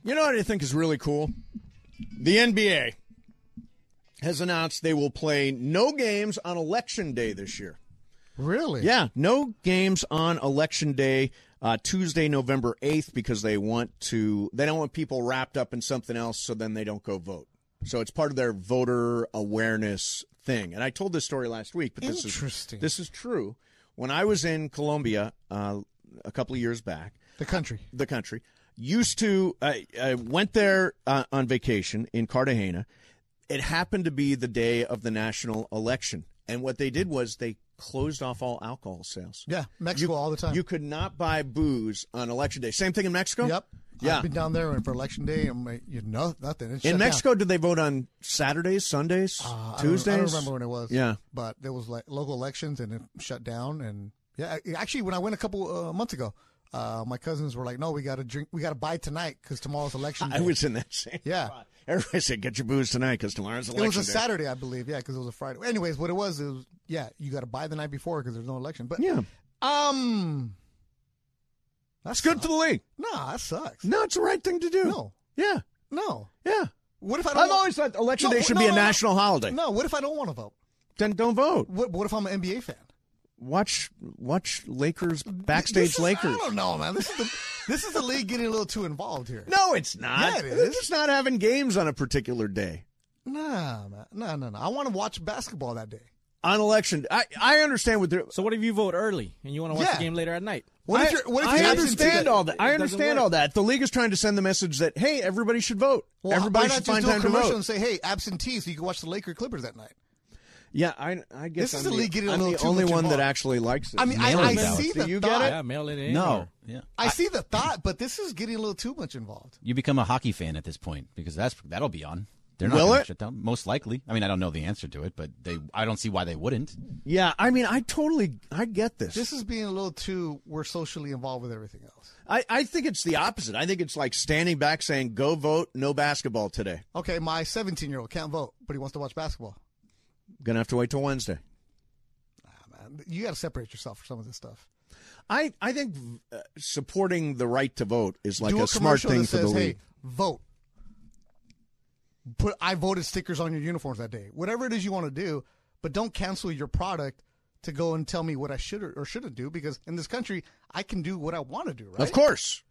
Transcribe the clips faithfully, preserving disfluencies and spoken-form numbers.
You know what I think is really cool? The N B A has announced they will play no games on Election Day this year. Really? Yeah, no games on Election Day, uh, Tuesday, November eighth, because they want to. They don't want people wrapped up in something else, so then they don't go vote. So it's part of their voter awareness thing. And I told this story last week, but this Interesting. is this is true. When I was in Colombia uh, a couple of years back, The country. the country used to. I, I went there uh, on vacation in Cartagena. It happened to be the day of the national election, and what they did was they closed off all alcohol sales. Yeah, Mexico You- all the time. You could not buy booze on Election Day. Same thing in Mexico? Yep. Yeah. I've been down there for election day. I'm like, you know, nothing. It's shut In down. Mexico, did they vote on Saturdays, Sundays, Uh, I don't- Tuesdays? I don't remember when it was. Yeah. But there was like local elections and it shut down. And yeah, actually, when I went a couple uh, months ago, uh, my cousins were like, "No, we got to drink. We got to buy tonight because tomorrow's election day." I was in that same Yeah. spot. Everybody said, get your booze tonight because tomorrow's It election was a day. Saturday, I believe. Yeah, because it was a Friday. Anyways, what it was is, yeah, you got to buy the night before because there's no election. But Yeah. um, that's It's good for the league. Nah, that sucks. No, it's the right thing to do. No, Yeah. no. Yeah. What if I don't? I've want- always thought Election No, Day should no, be a no, no. national holiday. No, what if I don't want to vote? Then don't vote. What, what if I'm an N B A fan? Watch watch Lakers, backstage This is- Lakers. I don't know, man. This is the this is the league getting a little too involved here. No, it's not. Yeah, it They're is. just not having games on a particular day. Nah, man. No, no, no. I want to watch basketball that day. On election, I, I understand what they're. So what if you vote early and you want to watch Yeah. the game later at night? What I, if you're? What if I you're understand absentee? all that. I It doesn't understand work. all that. The league is trying to send the message that hey, everybody should vote. Well, everybody why should not find just do a time to commercial vote. and say, "Hey, absentee, so you can watch the Laker Clippers that night." Yeah, I, I guess This is I'm the league getting a I'm little the too only much one that involved. actually likes it. I mean, I, Mailing I ballots. see Do the you get thought. it? Yeah, mail it in. No. or- Yeah. I see the thought, but this is getting a little too much involved. You become a hockey fan at this point because that's that'll be on. They're not Will gonna it? shut down. Most likely. I mean, I don't know the answer to it, but they. I don't see why they wouldn't. Yeah, I mean, I totally, I get this. This is being a little too. We're socially involved with everything else. I, I think it's the opposite. I think it's like standing back saying, "Go vote, no basketball today." Okay, my seventeen-year-old can't vote, but he wants to watch basketball. Gonna have to wait till Wednesday. Ah, man, you got to separate yourself from some of this stuff. I, I think uh, supporting the right to vote is like Do a, a smart commercial thing that for says, the "Hey, league. vote." Put I voted stickers on your uniforms that day. Whatever it is you want to do, but don't cancel your product to go and tell me what I should or, or shouldn't do, because in this country I can do what I want to do, right? Of course.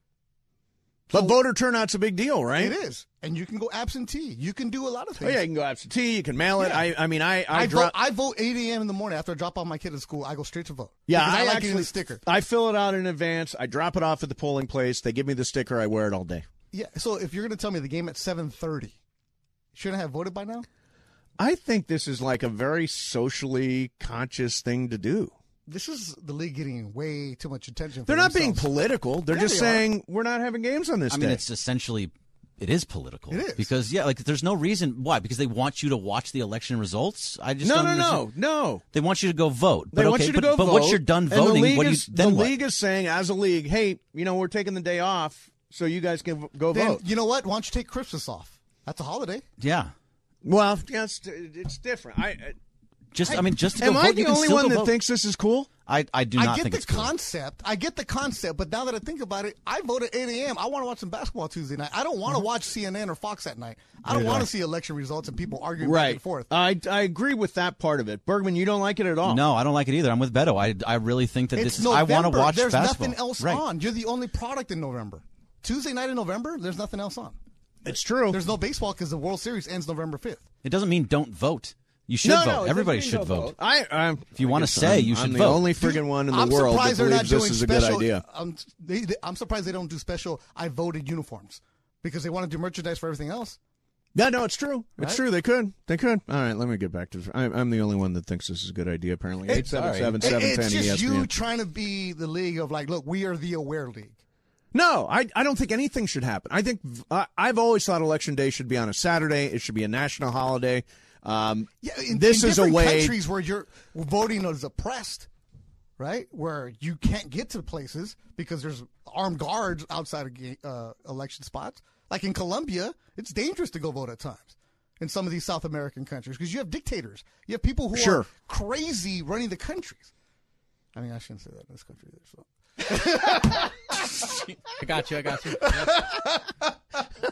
But voter turnout's a big deal, right? It is. And you can go absentee. You can do a lot of Oh, things. yeah, you can go absentee. You can mail it. Yeah. I, I mean, I, I, I, dro- vote, I vote eight a.m. in the morning after I drop off my kid at school. I go straight to vote. Yeah, Because I, I like actually getting the sticker. I fill it out in advance. I drop it off at the polling place. They give me the sticker. I wear it all day. Yeah. So if you're going to tell me the game at seven thirty, shouldn't I have voted by now? I think this is like a very socially conscious thing to do. This is the league getting way too much attention. For They're not being themselves. political. They're Yeah, just they are. saying we're not having games on this I day. mean, it's essentially. It is political. It is. Because, yeah, like, there's no reason. Why? Because they want you to watch the election results? I just no, don't no, no, understand. no. They want you to go vote. They but want okay, you to but, go but vote. once you're done and the voting, league what do you is, then the what? league is saying, as a league, hey, you know, we're taking the day off so you guys can v- go Then vote. you know what? Why don't you take Christmas off? That's a holiday. Yeah. Well, yeah, it's, it's different. I, I Just, I mean, just to am go I vote, the you can only still one go that vote. thinks this is cool? I, I do I not get think the it's cool. concept. I get the concept, but now that I think about it, I vote at eight a.m. I want to watch some basketball Tuesday night. I don't want to watch C N N or Fox that night. I don't Yeah. want to see election results and people arguing back Right. and forth. I, I agree with that part of it. Bergman, you don't like it at all. No, I don't like it either. I'm with Beto. I, I really think that It's this is. I November. want to watch There's basketball. nothing else right. on. You're the only product in November. Tuesday night in November, there's nothing else on. It's true. There's no baseball because the World Series ends November fifth. It doesn't mean don't vote. You should no, vote. no, it doesn't Everybody mean should no vote. I, I'm, If you I wanna guess say, I'm- you should I'm the vote. only friggin' one in the I'm world that surprised they're not believes this doing is a special, good idea. Um, they, they, I'm surprised they don't do special I voted uniforms because they want to do merchandise for everything else. Yeah, no, it's true. It's Right? true. They could. They could. All right, let me get back to this. I, I'm the only one that thinks this is a good idea, apparently. It- eight seven seven, It- seven it's ten just E S P N. you trying to be the league of like, look, we are the aware league. No, I, I don't think anything should happen. I think I, I've always thought Election Day should be on a Saturday. It should be a national holiday. Um, Yeah, in, this in is a different way. countries where you're voting is oppressed, right? Where you can't get to places because there's armed guards outside of ga- uh, election spots. Like in Colombia, it's dangerous to go vote at times. In some of these South American countries, because you have dictators, you have people who Sure. are crazy running the countries. I mean, I shouldn't say that in this country either. So. I got you. I got you.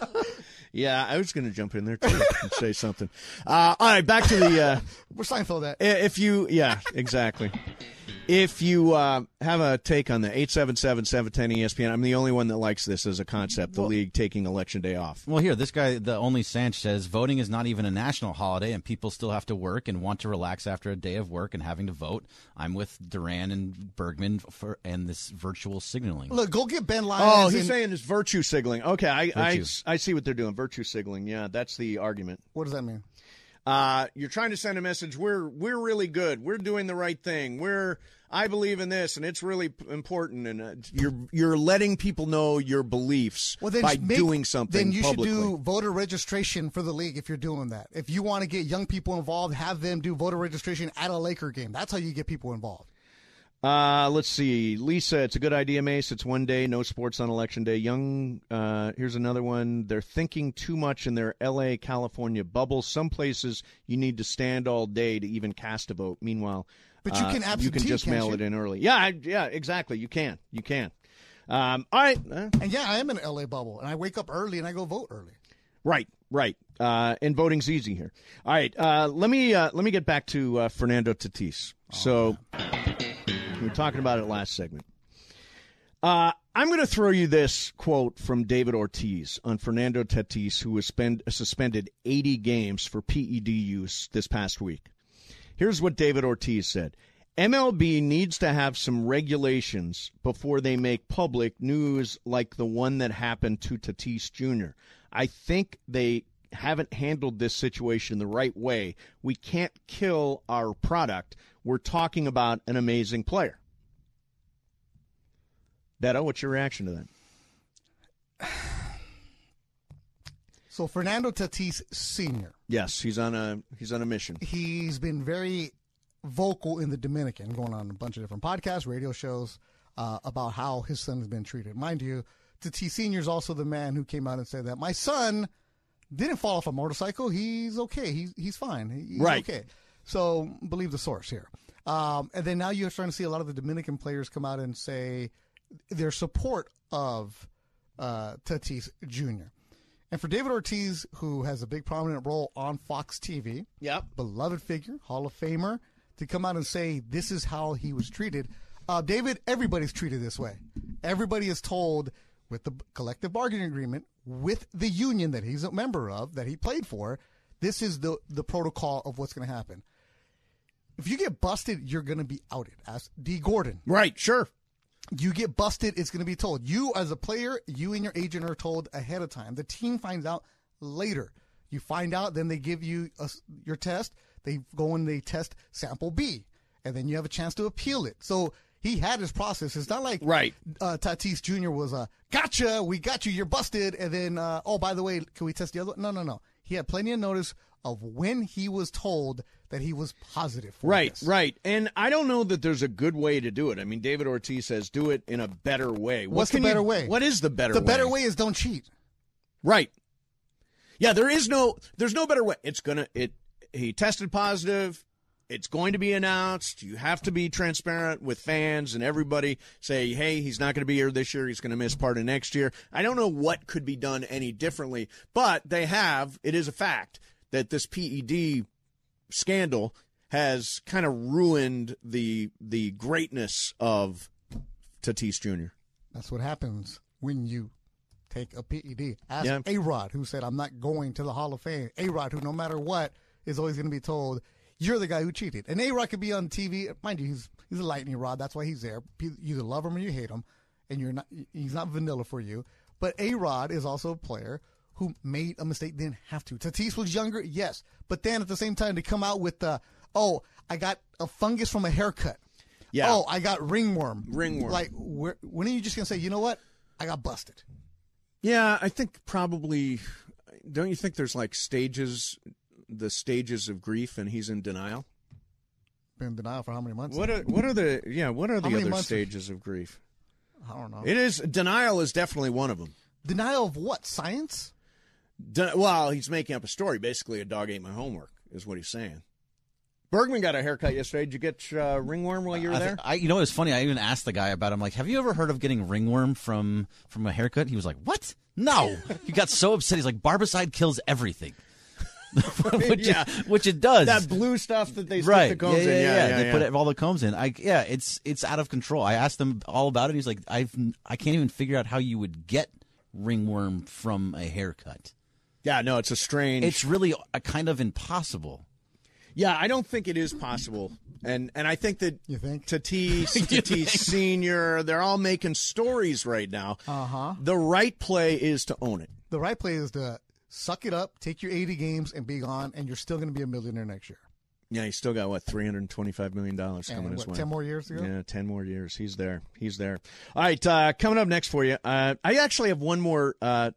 Yeah, I was going to jump in there too and say something. Uh, all right, back to the. Uh, We're Seinfeld that. if you, yeah, exactly. If you uh, have a take on the eight seven seven, seven one zero, E S P N, I'm the only one that likes this as a concept, the league taking Election Day off. Well, here, this guy, the only Sanch, says voting is not even a national holiday, and people still have to work and want to relax after a day of work and having to vote. I'm with Duran and Bergman for and this virtual signaling. Look, go get Ben Lyons. Oh, he's and, saying it's virtue signaling. Okay, I, I, Virtue. I see what they're doing. Virtue signaling. Yeah, that's the argument. What does that mean? Uh, you're trying to send a message. We're we're really good. We're doing the right thing. We're I believe in this, and it's really p- important. And uh, you're you're letting people know your beliefs Well, then by make- doing something Then you publicly. should do voter registration for the league if you're doing that. If you want to get young people involved, have them do voter registration at a Laker game. That's how you get people involved. Uh, let's see. Lisa, it's a good idea, Mace. It's one day, no sports on Election Day. Young, uh, here's another one. They're thinking too much in their L A, California bubble. Some places you need to stand all day to even cast a vote. Meanwhile, But you uh, can you absentee, can just can't mail you? it in early. Yeah, I, yeah, exactly. You can. You can. Um, all right. Uh, And yeah, I am in an L A bubble, and I wake up early and I go vote early. Right, right. Uh, and voting's easy here. All right, uh, let me uh, let me get back to uh, Fernando Tatis. Oh, so we were talking about it last segment. Uh, I'm going to throw you this quote from David Ortiz on Fernando Tatis, who was spend, suspended eighty games for P E D use this past week. Here's what David Ortiz said. M L B needs to have some regulations before they make public news like the one that happened to Tatis Junior I think they haven't handled this situation the right way. We can't kill our product. We're talking about an amazing player. Beto, what's your reaction to that? So Fernando Tatis Senior, Yes, he's on a he's on a mission. he's been very vocal in the Dominican, going on a bunch of different podcasts, radio shows, uh, about how his son has been treated. Mind you, Tatis Senior is also the man who came out and said that my son didn't fall off a motorcycle. He's okay. He's he's fine. He's Right. okay. So believe the source here. Um, and then now you're starting to see a lot of the Dominican players come out and say their support of uh, Tatis Junior And for David Ortiz, who has a big prominent role on Fox T V, Yep. beloved figure, Hall of Famer, to come out and say this is how he was treated. Uh, David, everybody's treated this way. Everybody is told with the collective bargaining agreement with the union that he's a member of, that he played for, this is the, the protocol of what's going to happen. If you get busted, you're going to be outed. Ask D. Gordon. Right, sure. You get busted, it's going to be told. You, as a player, you and your agent are told ahead of time. The team finds out later. You find out, then they give you a, your test. They go and they test sample B, and then you have a chance to appeal it. So he had his process. It's not like Right. uh, Tatis Junior was a, gotcha, we got you, you're busted, and then, uh, oh, by the way, can we test the other one? No, no, no. He had plenty of notice of when he was told that he was positive for Right, this. right. And I don't know that there's a good way to do it. I mean, David Ortiz says do it in a better way. What What's the can you- better way? What is the better The way? better way is don't cheat. Right. Yeah, there is no there's no better way. It's gonna it he tested positive. It's going to be announced. You have to be transparent with fans and everybody. Say, hey, he's not going to be here this year. He's going to miss part of next year. I don't know what could be done any differently, but they have. It is a fact that this P E D scandal has kind of ruined the the greatness of Tatis Junior That's what happens when you take a P E D. Ask Yeah. A-Rod, who said, I'm not going to the Hall of Fame. A-Rod, who no matter what is always going to be told, you're the guy who cheated. And A-Rod could be on T V. Mind you, he's he's a lightning rod. That's why he's there. You either love him or you hate him. And you're not. He's not vanilla for you. But A-Rod is also a player who made a mistake, didn't have to. Tatis was younger, yes. But then at the same time, to come out with the, oh, I got a fungus from a haircut. Yeah. Oh, I got ringworm. Ringworm. Like, where, when are you just going to say, you know what? I got busted. Yeah, I think probably. Don't you think there's like stages, the stages of grief, and he's in denial? Been in denial for how many months? What are what are the yeah? What are the many other months? stages of grief? I don't know. It is denial is definitely one of them. Denial of what? Science? De- well, he's making up a story. Basically, a dog ate my homework is what he's saying. Bergman got a haircut yesterday. Did you get uh, ringworm while you were I, there? I, you know, it's funny. I even asked the guy about it. I'm like, have you ever heard of getting ringworm from from a haircut? He was like, what? No. He got so upset. He's like, barbicide kills everything. which, yeah. it, which it does. That blue stuff that they stick right. the combs yeah, yeah, in. Yeah, Yeah, yeah, they yeah. put all the combs in. I, yeah, it's it's out of control. I asked him all about it. He's like, I've I can't even figure out how you would get ringworm from a haircut. Yeah, no, it's a strange. It's really a kind of impossible. Yeah, I don't think it is possible. And and I think that You think? Tatis, Tatis Senior, they're all making stories right now. Uh-huh. The right play is to own it. The right play is to suck it up, take your eighty games, and be gone, and you're still going to be a millionaire next year. Yeah, he's still got, what, three hundred twenty-five million dollars And coming his what, way. ten more years to go? Yeah, ten more years. He's there. He's there. All right, uh, coming up next for you, uh, I actually have one more uh,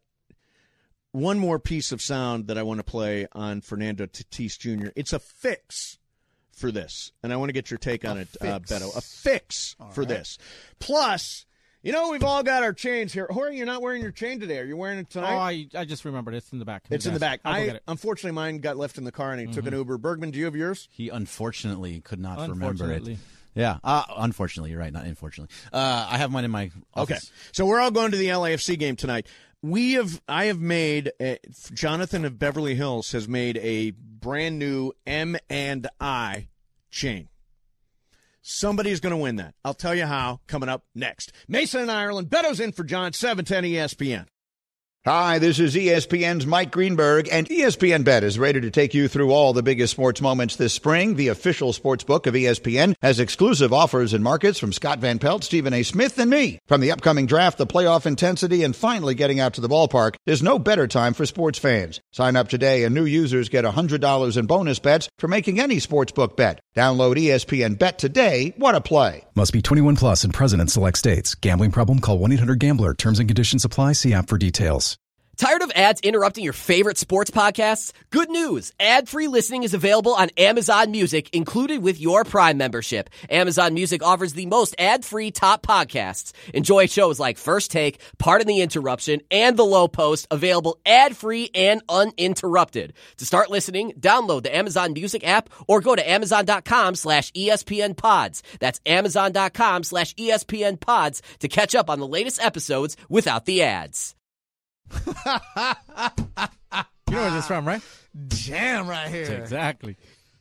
one more piece of sound that I want to play on Fernando Tatis Junior It's a fix for this, and I want to get your take on A it, uh, fix. Beto. A fix All for right. this. Plus, you know, we've all got our chains here. Jorge, you're not wearing your chain today. Are you wearing it Oh, tonight? I, I just remembered. It's in the back. It's in the back. I'll go I get it. Unfortunately, mine got left in the car, and he took an Uber. Bergman, do you have yours? He unfortunately could not remember it. Unfortunately. Yeah, uh, unfortunately, you're right. Not unfortunately. Uh, I have mine in my office. Okay, so we're all going to the L A F C game tonight. We have, I have made, uh, Jonathan of Beverly Hills has made a brand new M and I chain. Somebody's going to win that. I'll tell you how coming up next. Mason and Ireland, Beto's in for John, seven ten E S P N. Hi, this is E S P N's Mike Greenberg, and E S P N Bet is ready to take you through all the biggest sports moments this spring. The official sports book of E S P N has exclusive offers and markets from Scott Van Pelt, Stephen A. Smith, and me. From the upcoming draft, the playoff intensity, and finally getting out to the ballpark, there's no better time for sports fans. Sign up today, and new users get one hundred dollars in bonus bets for making any sportsbook bet. Download E S P N Bet today. What a play. Must be twenty-one plus and present in select states. Gambling problem? Call one eight hundred gambler. Terms and conditions apply. See app for details. Tired of ads interrupting your favorite sports podcasts? Good news. Ad-free listening is available on Amazon Music, included with your Prime membership. Amazon Music offers the most ad-free top podcasts. Enjoy shows like First Take, Pardon the Interruption, and The Low Post, available ad-free and uninterrupted. To start listening, download the Amazon Music app or go to amazon.com slash ESPN pods. That's amazon.com slash ESPN pods to catch up on the latest episodes without the ads. You know where this is from, right? Jam right here. Exactly.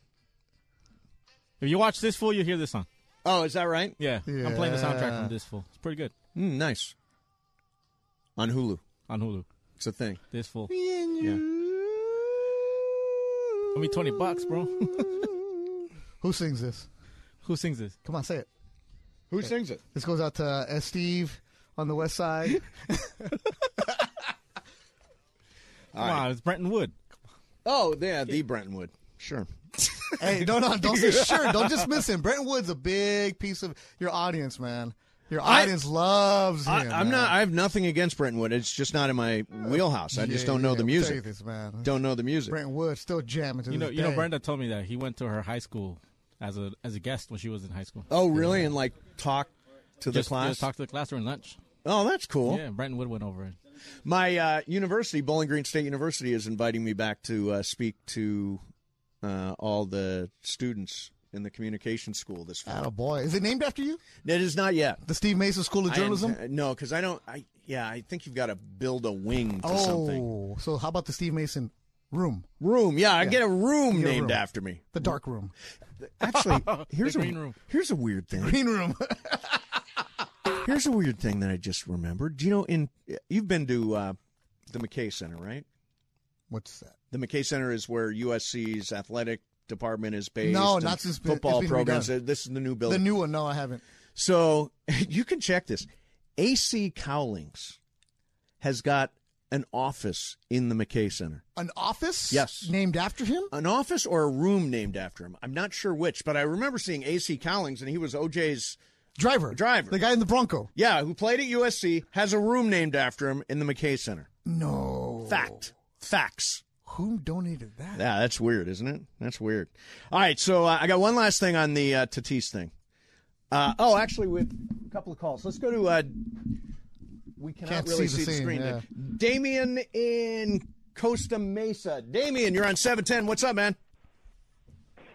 If you watch This Fool, you hear this song. Oh, is that right? Yeah. I'm playing the soundtrack Yeah. from This Fool. It's pretty good. Mm, nice. On Hulu. On Hulu. It's a thing. This Fool. Yeah. Owe me twenty bucks, bro. Who sings this? Who sings this? Come on, say it. Who sings it? This goes out to uh, Steve on the west side. Come on, it's Brenton Wood. Oh, yeah, the Brenton Wood. Sure. Hey, no, no, don't say sure. Don't dismiss him. Brenton Wood's a big piece of your audience, man. Your I- audience loves him. I, I'm man. not. I have nothing against Brenton Wood. It's just not in my wheelhouse. I just Yeah, don't know yeah, the we'll tell music. you this, man. Don't know the music. Brenton Wood still jamming to You know, this you know, day. Brenda told me that he went to her high school as a as a guest when she was in high school. Oh, really? And like talk to the Just, class. just talk to the class during lunch. Oh, that's cool. Yeah, Brenton Wood went over it. My uh, university, Bowling Green State University, is inviting me back to uh, speak to uh, all the students in the communication school this fall. Oh boy, is it named after you? It is not yet. The Steve Mason School of I Journalism. am- no, because I don't. I yeah, I think you've got to build a wing to something. Oh, so how about the Steve Mason room, Room, yeah, I Yeah. get a room You get a named room. after me. the dark room, Actually, here's The a green room. here's a weird thing. green room? Here's a weird thing that I just remembered. Do you know in you've been to uh, the McKay Center, right? What's that? The McKay Center is where U S C's athletic department is based. No, and not since it's been- football it's been programs. redone. This is the new The building. new one? No, I haven't. So you can check this. A C Cowlings has got an office in the McKay Center. An office? Yes. Named after him? An office or a room named after him. I'm not sure which, but I remember seeing A C Cowlings, and he was O J's Driver. Driver. The guy in the Bronco. yeah, who played at U S C, has a room named after him in the McKay Center. No. Fact. Facts. Who donated that? Yeah, that's weird, isn't it? That's weird. All right, so uh, I got one last thing on the uh, Tatis thing. Uh, oh, actually, with a couple of calls. Let's go to. Uh, we cannot Can't really see see the the, scene, screen. yeah. Damien in Costa Mesa. Damien, you're on seven ten. What's up, man?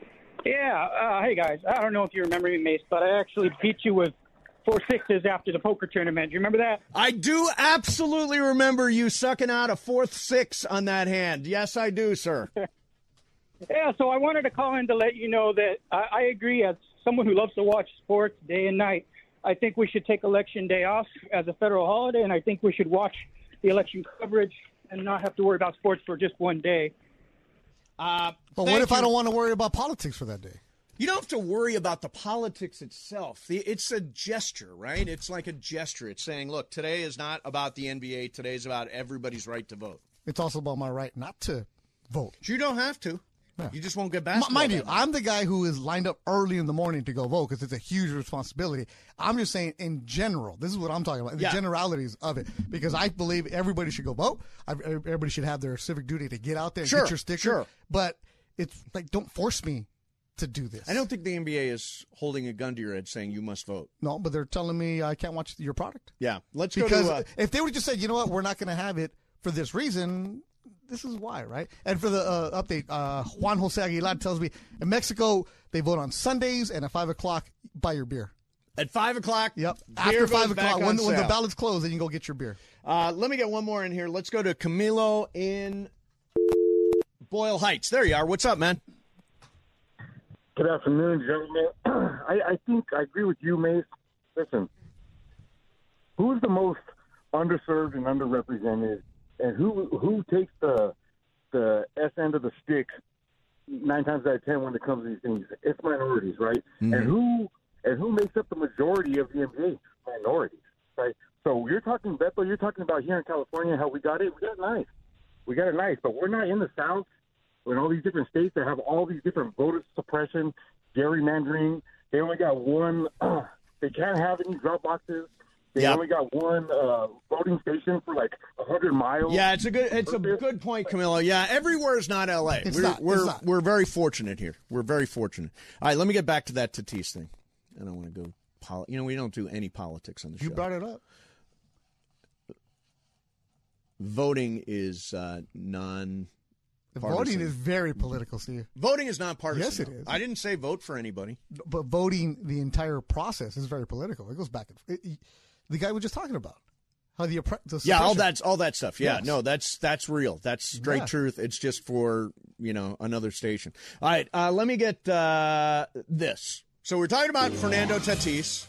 Yeah, uh, hey guys. I don't know if you remember me, Mace, but I actually beat you with four sixes after the poker tournament. Do you remember that? I do absolutely remember you sucking out a fourth six on that hand. Yes, I do, sir. Yeah, so I wanted to call in to let you know that I, I agree. As someone who loves to watch sports day and night, I think we should take Election Day off as a federal holiday, and I think we should watch the election coverage and not have to worry about sports for just one day. Uh, but what if you. I don't want to worry about politics for that day? You don't have to worry about the politics itself. It's a gesture, right? It's like a gesture. It's saying, look, today is not about the N B A. Today is about everybody's right to vote. It's also about my right not to vote. You don't have to. Yeah. You just won't get basketball. Mind you, I'm the guy who is lined up early in the morning to go vote because it's a huge responsibility. I'm just saying in general, this is what I'm talking about, the yeah. generalities of it, because I believe everybody should go vote. Everybody should have their civic duty to get out there and sure, get your sticker. Sure. But it's like, don't force me to do this. I don't think the N B A is holding a gun to your head saying you must vote. No, but they're telling me I can't watch your product. Yeah. Let's because go to... Uh, if they would just say, you know what, we're not going to have it for this reason... This is why, right? And for the uh, update, uh, Juan Jose Aguilar tells me in Mexico they vote on Sundays, and at five o'clock, buy your beer. At five o'clock? Yep. After five o'clock, when, when the ballots close, then you can go get your beer. Uh, let me get one more in here. Let's go to Camilo in Boyle Heights. There you are. What's up, man? Good afternoon, gentlemen. I, I think I agree with you, Mace. Listen, who's the most underserved and underrepresented? And who who takes the the S end of the stick nine times out of ten when it comes to these things? It's minorities, right? Mm-hmm. And who and who makes up the majority of the N B A? Minorities, right? So you're talking, Beto, you're talking about here in California how we got it. We got it nice. We got it nice, but we're not in the South. We're in all these different states that have all these different voter suppression, gerrymandering. They only got one. Uh, they can't have any drop boxes. They yep. only got one uh, voting station for like a hundred miles. Yeah, it's a good it's a good point, Camilo. Yeah, everywhere is not L A. It's we're not, we're, it's not. we're very fortunate here. We're very fortunate. All right, let me get back to that Tatis thing. I don't want to go. Poli- you know, we don't do any politics on the show. You brought it up. Voting is uh, non. Voting is very political, Steve. Voting is non-partisan. Yes, it is. I didn't say vote for anybody. But voting, the entire process is very political. It goes back and forth. The guy we were just talking about, how the, the yeah, all that's all that stuff. Yeah, yes. no, that's that's real. That's straight yeah. truth. It's just for you know another station. All right, uh, let me get uh, this. So we're talking about Fernando Tatis.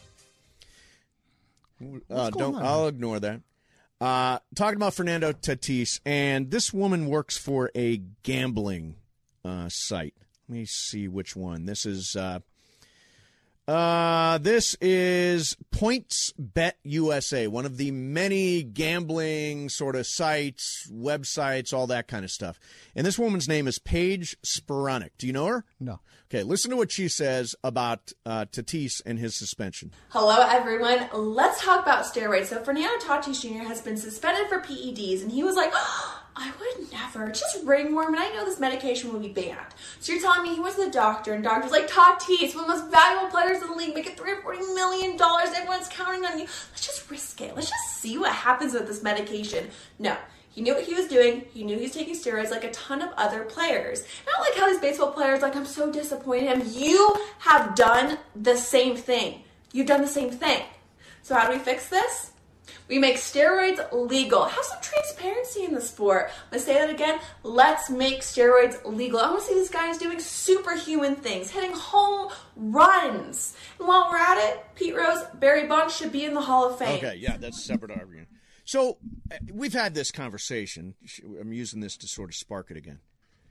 Uh, don't. On? I'll ignore that. Uh, talking about Fernando Tatis, and this woman works for a gambling uh, site. Let me see which one. This is. Uh, Uh, this is PointsBet U S A, one of the many gambling sort of sites, websites, all that kind of stuff. And this woman's name is Paige Spironic. Do you know her? No. Okay, listen to what she says about uh, Tatis and his suspension. Hello, everyone. Let's talk about steroids. So Fernando Tatis Junior has been suspended for P E Ds, and he was like, oh, I would never. Just ringworm, and I know this medication will be banned. So you're telling me he went to the doctor, and doctor's like, Tatis, one of the most valuable players in the league, making three hundred forty million dollars. Everyone's counting on you. Let's just risk it. Let's just see what happens with this medication. No. He knew what he was doing. He knew he was taking steroids like a ton of other players. Not like how these baseball players, like, I'm so disappointed in him. You have done the same thing. You've done the same thing. So how do we fix this? We make steroids legal. Have some transparency in the sport. I'm going to say that again. Let's make steroids legal. I want to see these guys doing superhuman things, hitting home runs. And while we're at it, Pete Rose, Barry Bonds should be in the Hall of Fame. Okay, yeah, that's a separate argument. So we've had this conversation. I'm using this to sort of spark it again.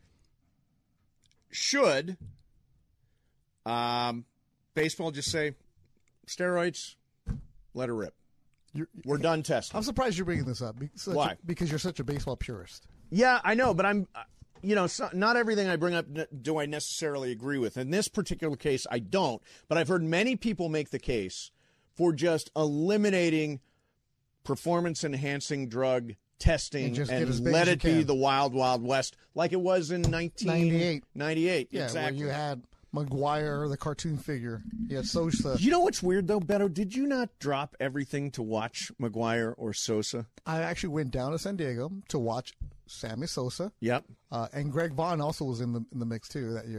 Should um, baseball just say, steroids, let it rip? You're, We're done testing. I'm surprised you're bringing this up. Why? Because you're such a baseball purist. Yeah, I know, but I'm, you know, so, not everything I bring up do I necessarily agree with. In this particular case, I don't. But I've heard many people make the case for just eliminating performance-enhancing drug testing and, and let it be the wild, wild west like it was in nineteen ninety-eight. ninety-eight, yeah, exactly. Where you had McGuire, the cartoon figure. You had Sosa. You know what's weird, though, Beto? Did you not drop everything to watch McGuire or Sosa? I actually went down to San Diego to watch Sammy Sosa. Yep. Uh, and Greg Vaughn also was in the in the mix, too, that year.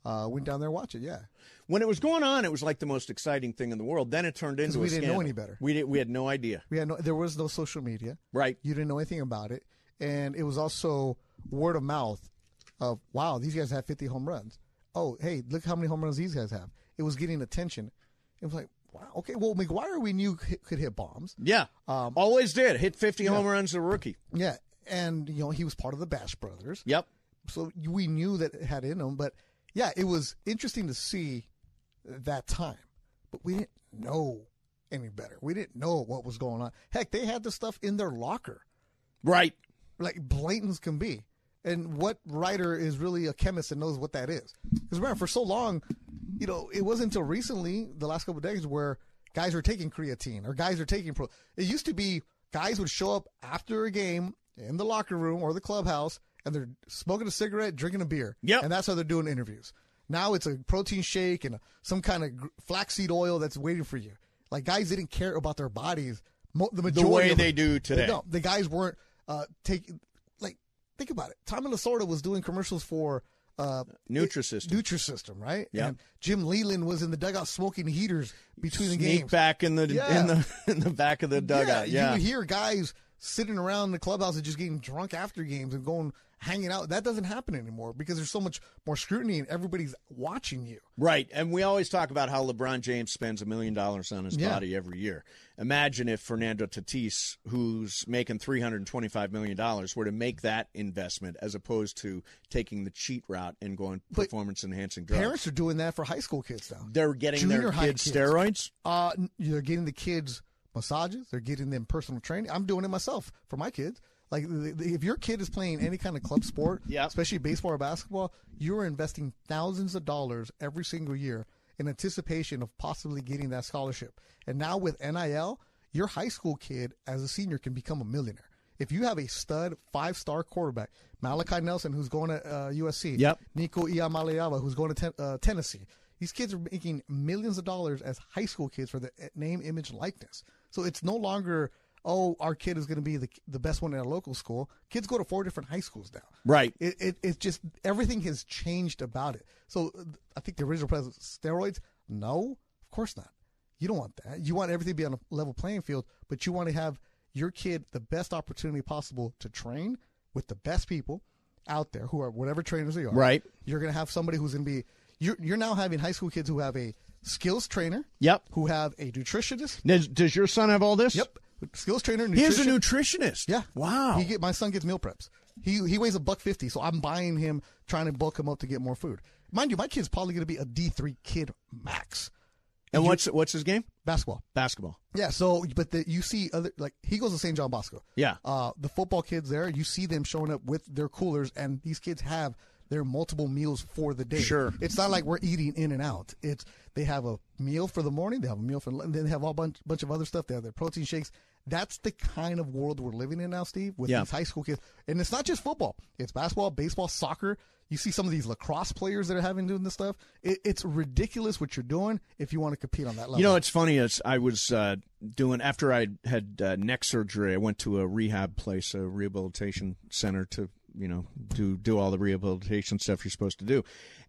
uh, went down there and watched it. Yeah. When it was going on, it was like the most exciting thing in the world. Then it turned into we a didn't scandal. know any better. We did, we had no idea. We had no. There was no social media. Right. You didn't know anything about it, and it was also word of mouth. Of wow, these guys have fifty home runs. Oh, hey, look how many home runs these guys have. It was getting attention. It was like, wow, okay. Well, McGuire we knew could hit bombs. Yeah, um, always did. Hit fifty yeah. home runs as a rookie. Yeah, and you know he was part of the Bash Brothers. Yep. So we knew that it had in him, but yeah, it was interesting to see that time. But we didn't know any better. We didn't know what was going on. Heck, they had the stuff in their locker. Right. Like blatant as can be. And what writer is really a chemist and knows what that is? Because remember, for so long, you know, it wasn't until recently, the last couple of decades, where guys were taking creatine or guys are taking pro. It used to be guys would show up after a game in the locker room or the clubhouse, and they're smoking a cigarette, drinking a beer. Yep. And that's how they're doing interviews. Now it's a protein shake and some kind of flaxseed oil that's waiting for you. Like, guys didn't care about their bodies. The majority the way of they them, do today. No, the guys weren't uh, taking. Like, think about it. Tommy Lasorda was doing commercials for uh, Nutrisystem. Nutrisystem, right? Yep. And Jim Leland was in the dugout smoking heaters between the Sneak games. back in the Yeah. in the in the back of the dugout. Yeah, Yeah. you would hear guys sitting around the clubhouse and just getting drunk after games and going hanging out. That doesn't happen anymore because there's so much more scrutiny and everybody's watching you. Right. And we always talk about how LeBron James spends a million dollars on his Yeah. body every year. Imagine if Fernando Tatis, who's making three hundred twenty-five million dollars, were to make that investment as opposed to taking the cheat route and going But performance-enhancing drugs. Parents are doing that for high school kids now. They're getting Junior their high kids, kids. steroids? Uh, n- they're getting the kids massages. They're getting them personal training. I'm doing it myself for my kids. Like, the- the- if your kid is playing any kind of club sport, Yep. especially baseball or basketball, you're investing thousands of dollars every single year in anticipation of possibly getting that scholarship. And now with N I L, your high school kid as a senior can become a millionaire. If you have a stud five-star quarterback, Malachi Nelson, who's going to uh, U S C, Yep. Nico Iamaleava, who's going to ten- uh, Tennessee, these kids are making millions of dollars as high school kids for the name, image, likeness. So it's no longer, oh, our kid is going to be the the best one at a local school. Kids go to four different high schools now. Right. It, it It's just, everything has changed about it. So uh, I think the original president, steroids, no, of course not. You don't want that. You want everything to be on a level playing field, but you want to have your kid the best opportunity possible to train with the best people out there who are whatever trainers they are. Right. You're going to have somebody who's going to be, you're, you're now having high school kids who have a skills trainer. Yep. Who have a nutritionist. Does, does your son have all this? Yep. Skills trainer. He is a nutrition- nutritionist. Yeah. Wow. He get, my son gets meal preps. He he weighs a buck fifty, so I'm buying him, trying to bulk him up to get more food. Mind you, my kid's probably going to be a D three kid max. And you- what's what's his game? Basketball. Basketball. Yeah, so, but the, you see other, like, he goes to Saint John Bosco. Yeah. Uh, the football kids there, you see them showing up with their coolers, and these kids have their multiple meals for the day. Sure. It's not like we're eating in and out. It's, they have a meal for the morning, they have a meal for, and then they have a whole bunch, bunch of other stuff. They have their protein shakes. That's the kind of world we're living in now, Steve, with Yeah. these high school kids. And it's not just football. It's basketball, baseball, soccer. You see some of these lacrosse players that are having doing this stuff. It, it's ridiculous what you're doing if you want to compete on that level. You know, it's funny. As I was uh, doing after I had uh, neck surgery, I went to a rehab place, a rehabilitation center, to you know do do all the rehabilitation stuff you're supposed to do,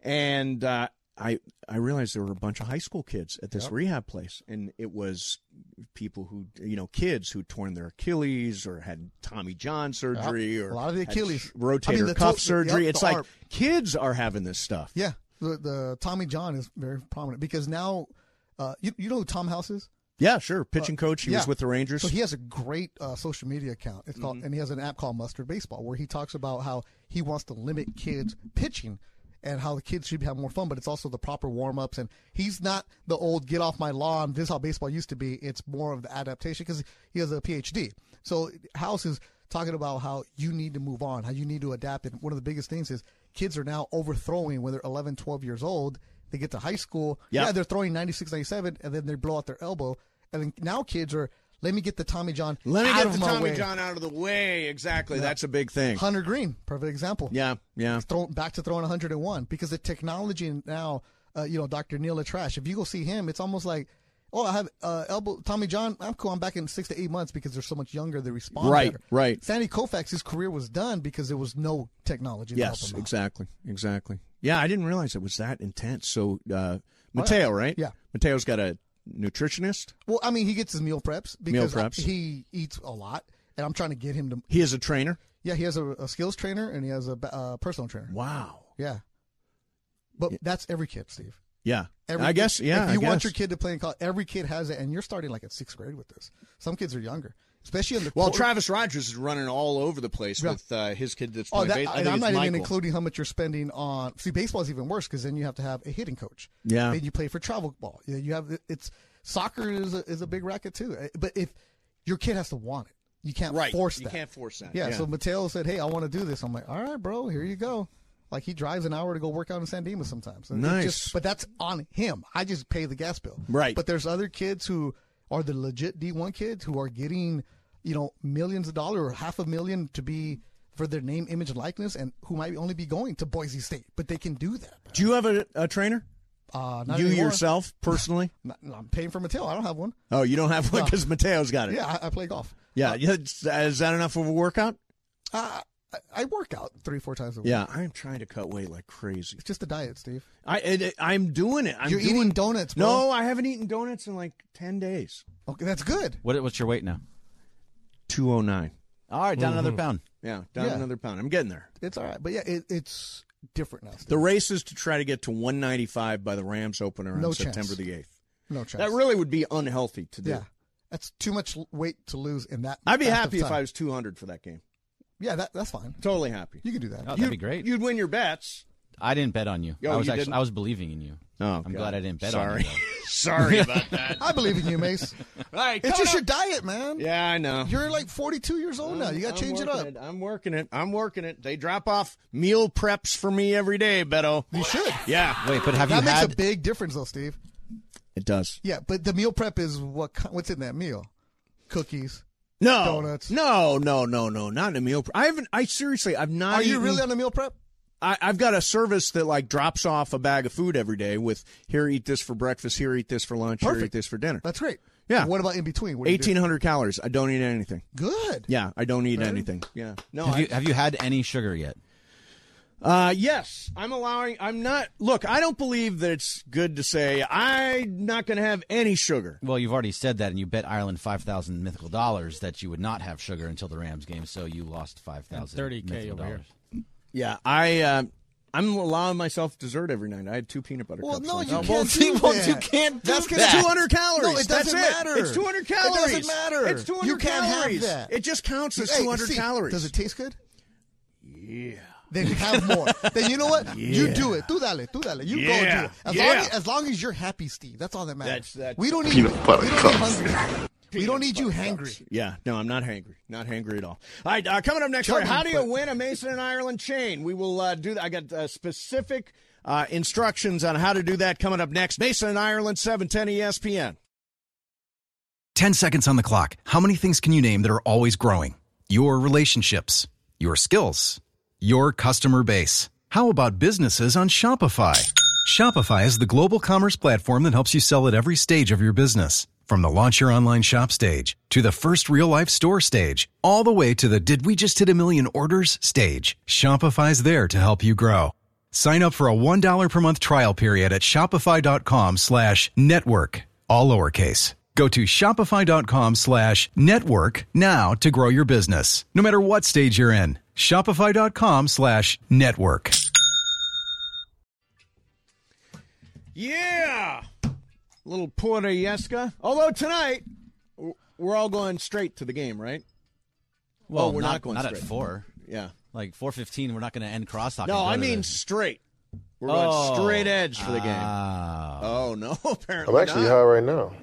and uh, I I realized there were a bunch of high school kids at this Yep. rehab place, and it was people who you know kids who torn their Achilles or had Tommy John surgery Yep. or A lot of the had Achilles. rotator I mean, the cuff to- surgery. yep, it's the like arm. kids are having this stuff. Yeah, the, the Tommy John is very prominent because now, uh, you you know who Tom House is? Yeah, sure. Pitching coach. He yeah. was with the Rangers. So he has a great uh, social media account. It's called, and he has an app called Mustard Baseball where he talks about how he wants to limit kids pitching and how the kids should have more fun, but it's also the proper warm ups. And he's not the old get off my lawn. This is how baseball used to be. It's more of the adaptation because he has a P H D. So House is talking about how you need to move on, how you need to adapt. And one of the biggest things is kids are now overthrowing when they're eleven, twelve years old. They get to high school. Yep. Yeah, they're throwing ninety-six, ninety-seven, and then they blow out their elbow. And then now kids are, let me get the Tommy John Let me out get of the my Tommy way. John out of the way. Exactly. Yeah. That's a big thing. Hunter Green, perfect example. Yeah, yeah. Throw, back to throwing one hundred one because the technology now, uh, you know, Doctor Neil Latrash, if you go see him, it's almost like, oh, I have uh, elbow Tommy John. I'm cool. I'm back in six to eight months because they're so much younger. They respond Right, better. right. Sandy Koufax, his career was done because there was no technology. To help Yes, him out. exactly, exactly. Yeah, I didn't realize it was that intense. So, uh, Mateo, right? Yeah. Mateo's got a nutritionist. Well, I mean, he gets his meal preps because Meal preps. he eats a lot, and I'm trying to get him to. He is a trainer. Yeah, he has a, a skills trainer and he has a uh, personal trainer. Wow. Yeah, but that's every kid, Steve. Yeah, Every I kid- guess. Yeah, if you I want guess. your kid to play in college, every kid has it, and you're starting like at sixth grade with this. Some kids are younger, especially in the Well, quarter- Travis Rogers is running all over the place Yeah. with uh, his kid that's Oh, playing that, baseball. I and think I'm it's not even Michael. including how much you're spending on. See, baseball is even worse because then you have to have a hitting coach. Yeah. Then you play for travel ball. You you have it's soccer is a, is a big racket too. But if your kid has to want it, you can't Right. force You that. can't force that. Yeah, Yeah. So Mateo said, "Hey, I want to do this." I'm like, "All right, bro, here you go." Like he drives an hour to go work out in San Dimas sometimes. And it Nice. just- but that's on him. I just pay the gas bill. Right. But there's other kids who are the legit D one kids who are getting, you know, millions of dollars or half a million to be for their name, image, and likeness, and who might only be going to Boise State, but they can do that. Do you have a, a trainer? Uh, not you anymore. yourself personally? Not- I'm paying for Mateo. I don't have one. Oh, you don't have one No. because Mateo's got it. Yeah, I, I play golf. Yeah. yeah. Is that enough of a workout? Uh, I, I work out three, four times a week. Yeah, I'm trying to cut weight like crazy. It's just a diet, Steve. I it, I'm doing it. I'm You're doing, eating donuts, bro. No, I haven't eaten donuts in like ten days. Okay, that's good. What, what's your weight now? two oh nine. All right, down another pound. Yeah, down Yeah. another pound. I'm getting there. It's all right. But yeah, it, it's different now, Steve. The race is to try to get to one ninety-five by the Rams opener on No September chance. the eighth. No chance. That really would be unhealthy to do. Yeah. That's too much weight to lose in that. I'd be fast of happy if time. I was two hundred for that game. Yeah, that, that's fine. Totally happy. You can do that. Oh, that'd You'd- be great. You'd win your bets. I didn't bet on you. Oh, I was you actually didn't? I was believing in you. Oh, I'm God. glad I didn't bet Sorry. on you. though. Sorry about that. I believe in you, Mace. All right, It's coming just your up- diet, man. Yeah, I know. You're like forty-two years old now. You got I'm to change it working up. I'm working it. I'm working it. They drop off meal preps for me every day, Beto. You should. Yeah. Wait, but have That you makes had? a big difference, though, Steve. It does. Yeah, but the meal prep is what? ki- What's in that meal? Cookies. No. Donuts. No, no, no, no. Not in a meal prep. I haven't, I seriously, I've not Are you eaten- really on a meal prep? I, I've got a service that like drops off a bag of food every day with here, eat this for breakfast, here, eat this for lunch, here, Perfect. eat this for dinner. That's great. Yeah. What about in between? What do you do? eighteen hundred calories. I don't eat anything. Good. Yeah, I don't eat Really? anything. Yeah. No, Have I, you have you had any sugar yet? Uh, yes, I'm allowing. I'm not. Look, I don't believe that it's good to say I'm not going to have any sugar. Well, you've already said that, and you bet Ireland five thousand mythical dollars that you would not have sugar until the Rams game, so you lost five thousand thirty K mythical over here. dollars. Yeah, I. Uh, I'm allowing myself dessert every night. I had two peanut butter Well, cups. no, last you night. can't see, do well, that. you can't do That's that. It's two hundred calories. No, it That's doesn't it. matter. It's two hundred It calories. doesn't matter. It's two hundred You can't have calories. that. It just counts as Hey, two hundred see, calories. Does it taste good? Yeah. Then have more. Then you know what? You Yeah. do it. Tú dale, tú dale. You go Yeah. do it. As, Yeah. long as, as long as you're happy, Steve. That's all that matters. That's- that's- we don't need Peanut we butter don't need cups. hungry. We don't need you hangry. Yeah, no, I'm not hangry. Not hangry at all. All right, uh, coming up next, Chubby, how do you but- win a Mason and Ireland chain? We will uh, do that. I got uh, specific uh, instructions on how to do that coming up next. Mason and Ireland, seven ten E S P N. ten seconds on the clock. How many things can you name that are always growing? Your relationships, your skills, your customer base. How about businesses on Shopify? Shopify is the global commerce platform that helps you sell at every stage of your business. From the launch your online shop stage to the first real life store stage, all the way to the did we just hit a million orders stage. Shopify's there to help you grow. Sign up for a one dollar per month trial period at shopify.com slash network, all lowercase. Go to shopify.com slash network now to grow your business, no matter what stage you're in. Shopify.com slash network. Yeah. Little Puerta Although tonight, w- we're all going straight to the game, right? Well, Oh, we're not not, going not straight. at four. Yeah. Like four fifteen, we're not going to end crosstalk. No, and go I to mean the- straight. We're going Oh. straight edge for the game. Ah. Oh, no, apparently I'm actually not. high right now.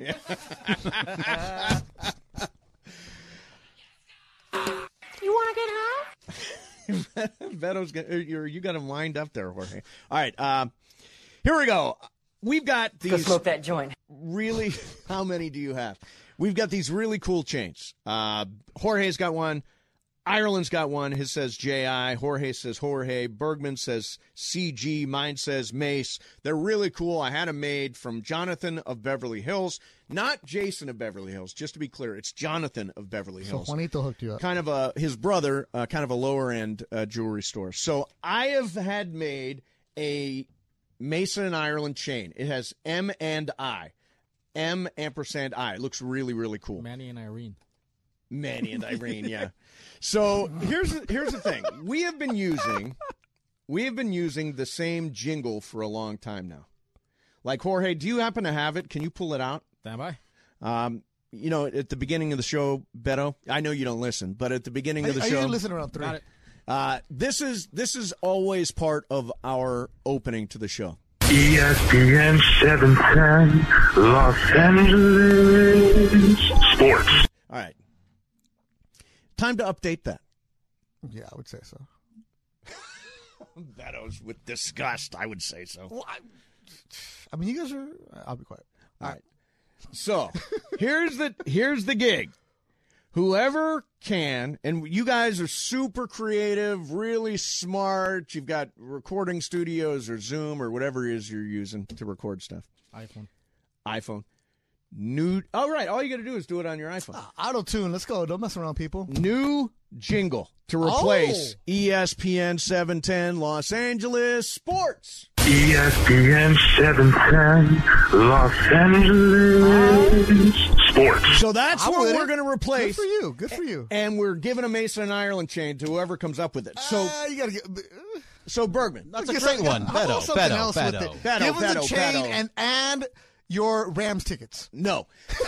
You want to get high? Beto's got, you're, you got him lined up there, Jorge. All right, um, here we go. We've got these. Go smoke that joint. Really, how many do you have? We've got these really cool chains. Uh, Jorge's got one. Ireland's got one. His says J I. Jorge says Jorge. Bergman says C G. Mine says Mace. They're really cool. I had them made from Jonathan of Beverly Hills. Not Jason of Beverly Hills. Just to be clear, it's Jonathan of Beverly Hills. So Juanito hooked you up. Kind of a, his brother, uh, kind of a lower-end uh, jewelry store. So I have had made a Mason and Ireland chain. It has M and I. M ampersand I. It looks really, really cool. Manny and Irene. Manny and Irene, yeah. So here's here's the thing. We have been using we have been using the same jingle for a long time now. Like, Jorge, do you happen to have it? Can you pull it out? Stand by. Um, you know, at the beginning of the show, Beto, I know you don't listen, but at the beginning of the I, show, I usually listen around three. Got it. Uh, this is this is always part of our opening to the show. E S P N seven ten, Los Angeles Sports. All right. Time to update that. Yeah, I would say so. Beto's with disgust, I would say so. Well, I, I mean, you guys are. I'll be quiet. All right. So here's the here's the gig. Whoever can, and you guys are super creative, really smart. You've got recording studios or Zoom or whatever it is you're using to record stuff. iPhone. iPhone. New. Oh, right. All you got to do is do it on your iPhone. Uh, Auto tune. Let's go. Don't mess around, people. New jingle to replace Oh. E S P N seven ten Los Angeles Sports. E S P N seven ten, Los Angeles Sports. So that's I'm what with we're it. going to replace. Good for you. Good for you. And we're giving a Mason and Ireland chain to whoever comes up with it. So, uh, you gotta get. Uh, so Bergman. That's a get great some- one. how about Beto, something Beto, else with Beto. it? Beto, Give us Beto, a chain Beto. and and your Rams tickets. No.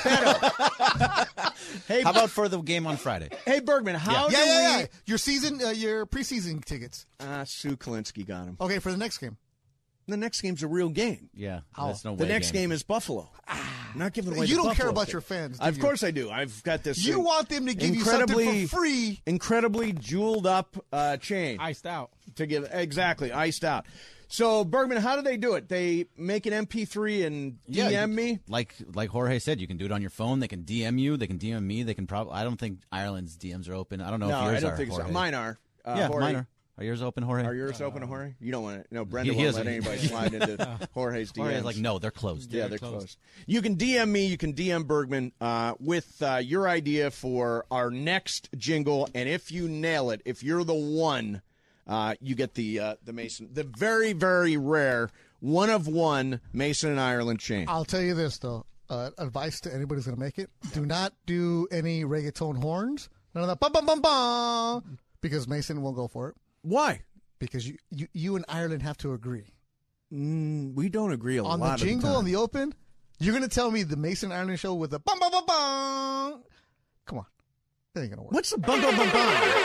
Beto. Hey, How about for the game on Friday? hey, Bergman, how Yeah, do yeah, we... yeah. Your season, uh, your preseason tickets. Ah, Sue Kalinsky got him. Okay, for the next game. The next game's a real game. Yeah, Oh. that's no The way next game. game is Buffalo. I'm not giving away You the don't care Buffalo about thing. your fans, do Of you? course I do. I've got this You in- want them to give you something incredibly- for free. incredibly jeweled up uh, chain. Iced out. To give exactly iced out. So Bergman, how do they do it? They make an M P three and D M Yeah, you- me. Like like Jorge said, you can do it on your phone. They can D M you. They can D M me. They can probably. I don't think Ireland's D Ms are open. I don't know No, if yours I don't are. think Jorge. so. Mine are. Uh, yeah, Jorge, mine are. Are yours open, Jorge? Are yours open to Jorge? You don't want to. No, Brenda He- he won't let doesn't. anybody slide into Jorge's D Ms. Jorge's like, no, they're closed. Yeah, they're they're closed. closed. You can D M me. You can D M Bergman uh, with uh, your idea for our next jingle, and if you nail it, if you're the one, uh, you get the uh, the Mason, the very very rare one of one Mason and Ireland chain. I'll tell you this, though. Uh, advice to anybody who's going to make it. Do not do any reggaeton horns. None of that. Bum, bum, bum, bum, because Mason won't go for it. Why? Because you, you, you and Ireland have to agree. Mm, we don't agree a On lot the jingle, of on the the open, you're going to tell me the Mason Ireland show with a bum, bum, bum, bum. Come on. That ain't going to work. What's the bum bum bum bum?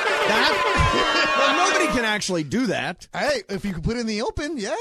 That? Well, nobody can actually do that. Hey, if you can put it in the open, yeah.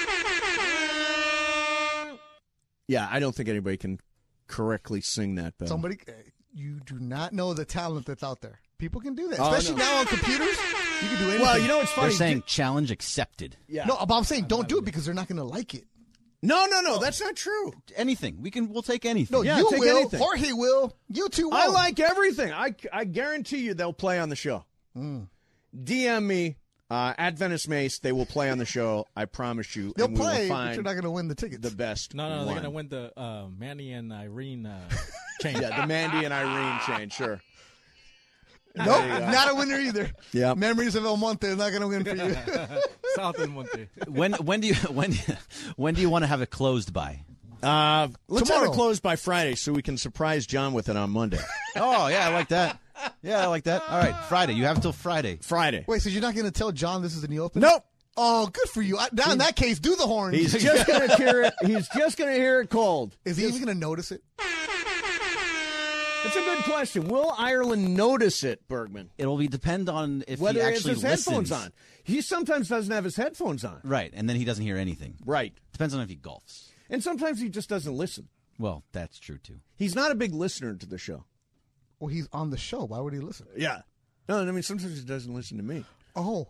Yeah, I don't think anybody can correctly sing that. Better. Somebody, uh, you do not know the talent that's out there. People can do that, Oh, especially no. now on computers. You can do anything. Well, you know what's funny? They're saying challenge accepted. yeah. no, but I'm saying don't do it because they're not going to like it. no, no, no. That's not true. Anything. We can. We'll take anything. No, Yeah, you take will. anything. Jorge will. You two will. I like everything. I, I guarantee you they'll play on the show. Mm. D M me uh, at Venice Mace. They will play on the show. I promise you. They'll and we will play, but find you're not going to win the tickets. the best. No, no, one. they're gonna win the uh, Manny and Irene uh, chain. Yeah, the Mandy and Irene chain. Sure. Nope, There you go. not a winner either. Yeah. Memories of El Monte is not going to win for you. South and Monte. When when do you when when do you want to have it closed by? Uh, let's have Tomorrow. it closed by Friday so we can surprise John with it on Monday. Oh yeah, I like that. Yeah, I like that. All right, Friday. You have until Friday. Friday. Wait, so you're not going to tell John this is in the open? Nope. Oh, good for you. I, now, in that case, do the horns. He's just gonna hear it. He's just gonna hear it cold. Is he even going to notice it? It's a good question. Will Ireland notice it, Bergman? It'll be depend on if Whether he he has actually his headphones listens. on. He sometimes doesn't have his headphones on. Right, and then he doesn't hear anything. Right. Depends on if he golfs. And sometimes he just doesn't listen. Well, that's true too. He's not a big listener to the show. Well, he's on the show. Why would he listen? Yeah. No, I mean, sometimes he doesn't listen to me. Oh.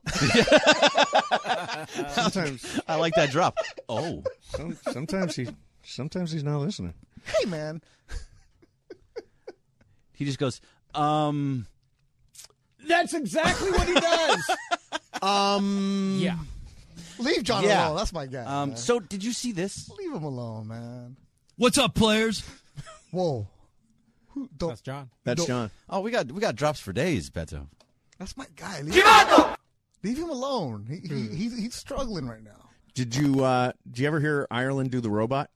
Sometimes, I like that drop. Oh, some, sometimes he, sometimes he's not listening. Hey, man. he just goes. Um, That's exactly what he does. um, yeah. Leave John Yeah. alone. That's my guy. Um, man. so did you see this? Leave him alone, man. What's up, players? Whoa. Who, don't, That's John. That's don't- John. Oh, we got we got drops for days, Beto. That's my guy. Leave, Leave him alone. He, he, he's, he's struggling right now. Did you uh, did you ever hear Ireland do the robot?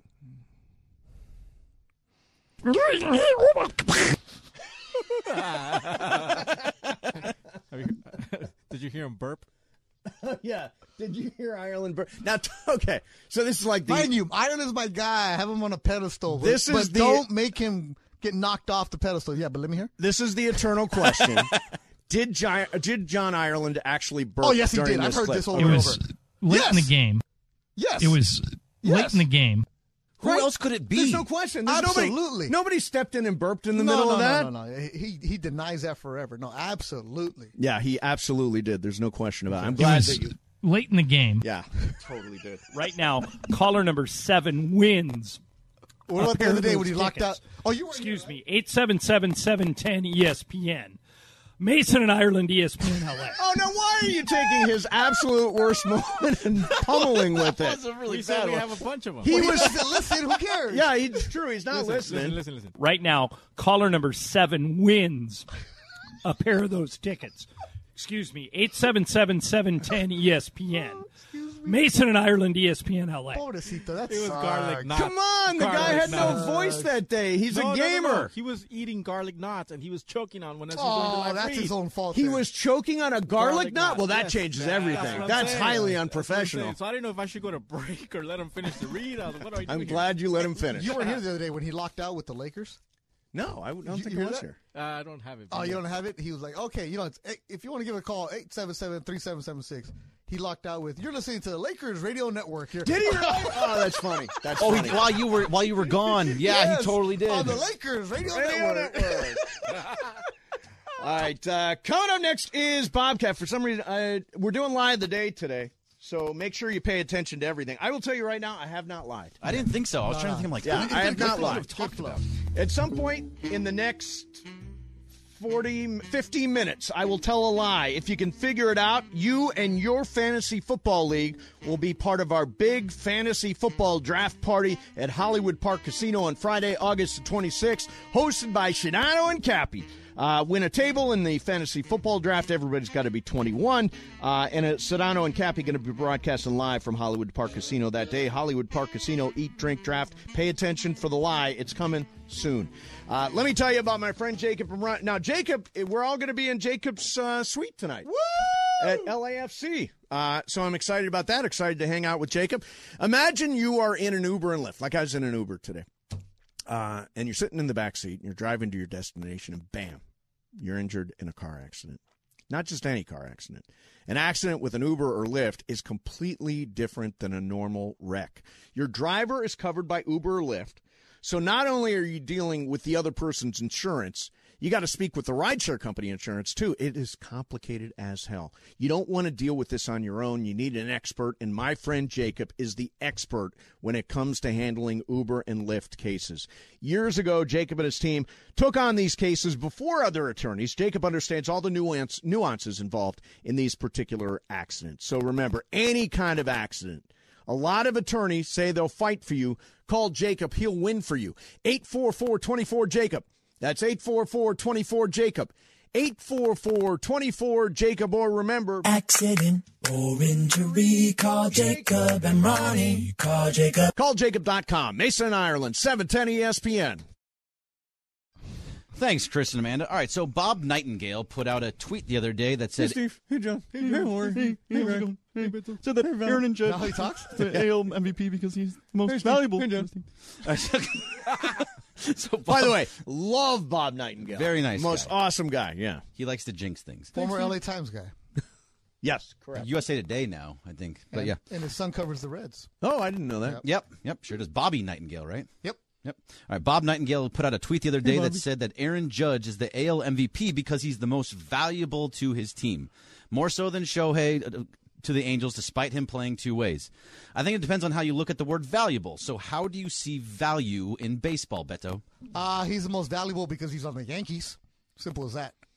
Did you hear him burp? Yeah. Did you hear Ireland burp? Now, t- okay. So this is like the Mind you, Ireland's my guy. I have him on a pedestal. But, This is but the- don't make him get knocked off the pedestal. Yeah, but let me hear. this is the eternal question. Did Gi- did John Ireland actually burp? Oh, yes, he during did. I've this heard clip? this over It and was over. late Yes. in the game. Yes. It was Yes. late in the game. Who Right? else could it be? There's no question. There's Absolutely. Nobody, nobody stepped in and burped in the no, middle no, of that. No, no, no. He, he denies that forever. No, absolutely. Yeah, he absolutely did. There's no question about it. I'm It glad was that you. late in the game. Yeah, totally did. Right now, caller number seven wins. What about the pair other of day those when he locked out? tickets. Oh, you were Excuse me, eight seven seven, seven one zero E S P N. Mason and Ireland, E S P N L A. Oh, now why are you taking his absolute worst moment and pummeling with it? a really We said we have a bunch of them. He He was. doesn't listen. Who cares? Yeah, it's true. He's not listening. Listen, listen, listen. Right now, caller number seven wins a pair of those tickets. Excuse me, eight seven seven, seven one zero E S P N. Mason and Ireland, E S P N L A. Pobrecito, that's It was garlic knots. Come on, the guy Garlic had no knots. voice that day. He's No, a no, no, gamer. no. He was eating garlic knots and he was choking on one as he was going to Oh, live that's read. his own fault. He there. was choking on a garlic, Garlic knot. knot, Well, that yes. changes Yeah, everything. that's what I'm That's saying. highly That's what I'm unprofessional. saying. So I didn't know if I should go to break or let him finish the read. I was like, what do I do I'm here? glad you let him finish. You weren't here the other day when he locked out with the Lakers? No, I don't You- think you he hear was that? here. Uh, I don't have it. Oh, you don't have it? He was like, okay, you know, it's eight, if you want to give a call, eight seven seven, three seven seven six. He locked out with, you're listening to the Lakers radio network here. Did he really? Oh, that's funny. That's Oh, funny. he, while you were while you were gone, yeah, Yes, he totally did. On the Lakers radio, Radio network. Network. All right, uh, coming up next is Bobcat. For some reason, uh, we're doing Lie of the Day today, so make sure you pay attention to everything. I will tell you right now, I have not lied. I didn't think so. I was trying to think. I'm like, Yeah, what I have did not we lied. talked about? At some point in the next forty, fifteen minutes, I will tell a lie. If you can figure it out, you and your fantasy football league will be part of our big fantasy football draft party at Hollywood Park Casino on Friday, August twenty-sixth, hosted by Shadano and Cappy. Uh, win a table in the fantasy football draft. Everybody's got to be twenty-one. Uh, and uh, Sedano and Cappy going to be broadcasting live from Hollywood Park Casino that day. Hollywood Park Casino, eat, drink, draft. Pay attention for the lie. It's coming soon. Uh, let me tell you about my friend Jacob from Ryan. Now, Jacob, we're all going to be in Jacob's uh, suite tonight. Woo! At L A F C. Uh, so I'm excited about that. Excited to hang out with Jacob. Imagine you are in an Uber and Lyft, like I was in an Uber today. Uh, and you're sitting in the back seat and you're driving to your destination and bam, you're injured in a car accident. Not just any car accident. An accident with an Uber or Lyft is completely different than a normal wreck. Your driver is covered by Uber or Lyft. So not only are you dealing with the other person's insurance, you got to speak with the rideshare company insurance too. It is complicated as hell. You don't want to deal with this on your own. You need an expert, and my friend Jacob is the expert when it comes to handling Uber and Lyft cases. Years ago, Jacob and his team took on these cases before other attorneys. Jacob understands all the nuance, nuances involved in these particular accidents. So remember, any kind of accident, a lot of attorneys say they'll fight for you. Call Jacob. He'll win for you. eight four four, two four, Jacob. That's eight four four, two four, Jacob. eight four four, two four, Jacob. Or remember, accident or injury, call Jacob and Ronnie. Call Jacob. Call Jacob dot com. Mason, Ireland, seven ten E S P N. Thanks, Chris and Amanda. All right, so Bob Nightingale put out a tweet the other day that said, Steve. Hey, John. Hey, hey, Warren. Hey, hey, Ryan. Hey, so that Aaron and Judge. Now he talks? The A L M V P because he's the most Hey, Steve. valuable. Hey, John. so Bob, By the way, love Bob Nightingale. Very nice Most guy. awesome guy, yeah. He likes to jinx things. Former L A Times guy. Yes, correct. U S A Today now, I think. But and, yeah. And his son covers the Reds. Oh, I didn't know that. Yep. Yep, yep, sure does. Bobby Nightingale, right? Yep. Yep. All right, Bob Nightingale put out a tweet the other day Hey, that Bobby. said that Aaron Judge is the A L M V P because he's the most valuable to his team. More so than Shohei uh, to the Angels, despite him playing two ways. I think it depends on how you look at the word valuable. So how do you see value in baseball, Beto? Uh, he's the most valuable because he's on the Yankees. Simple as that.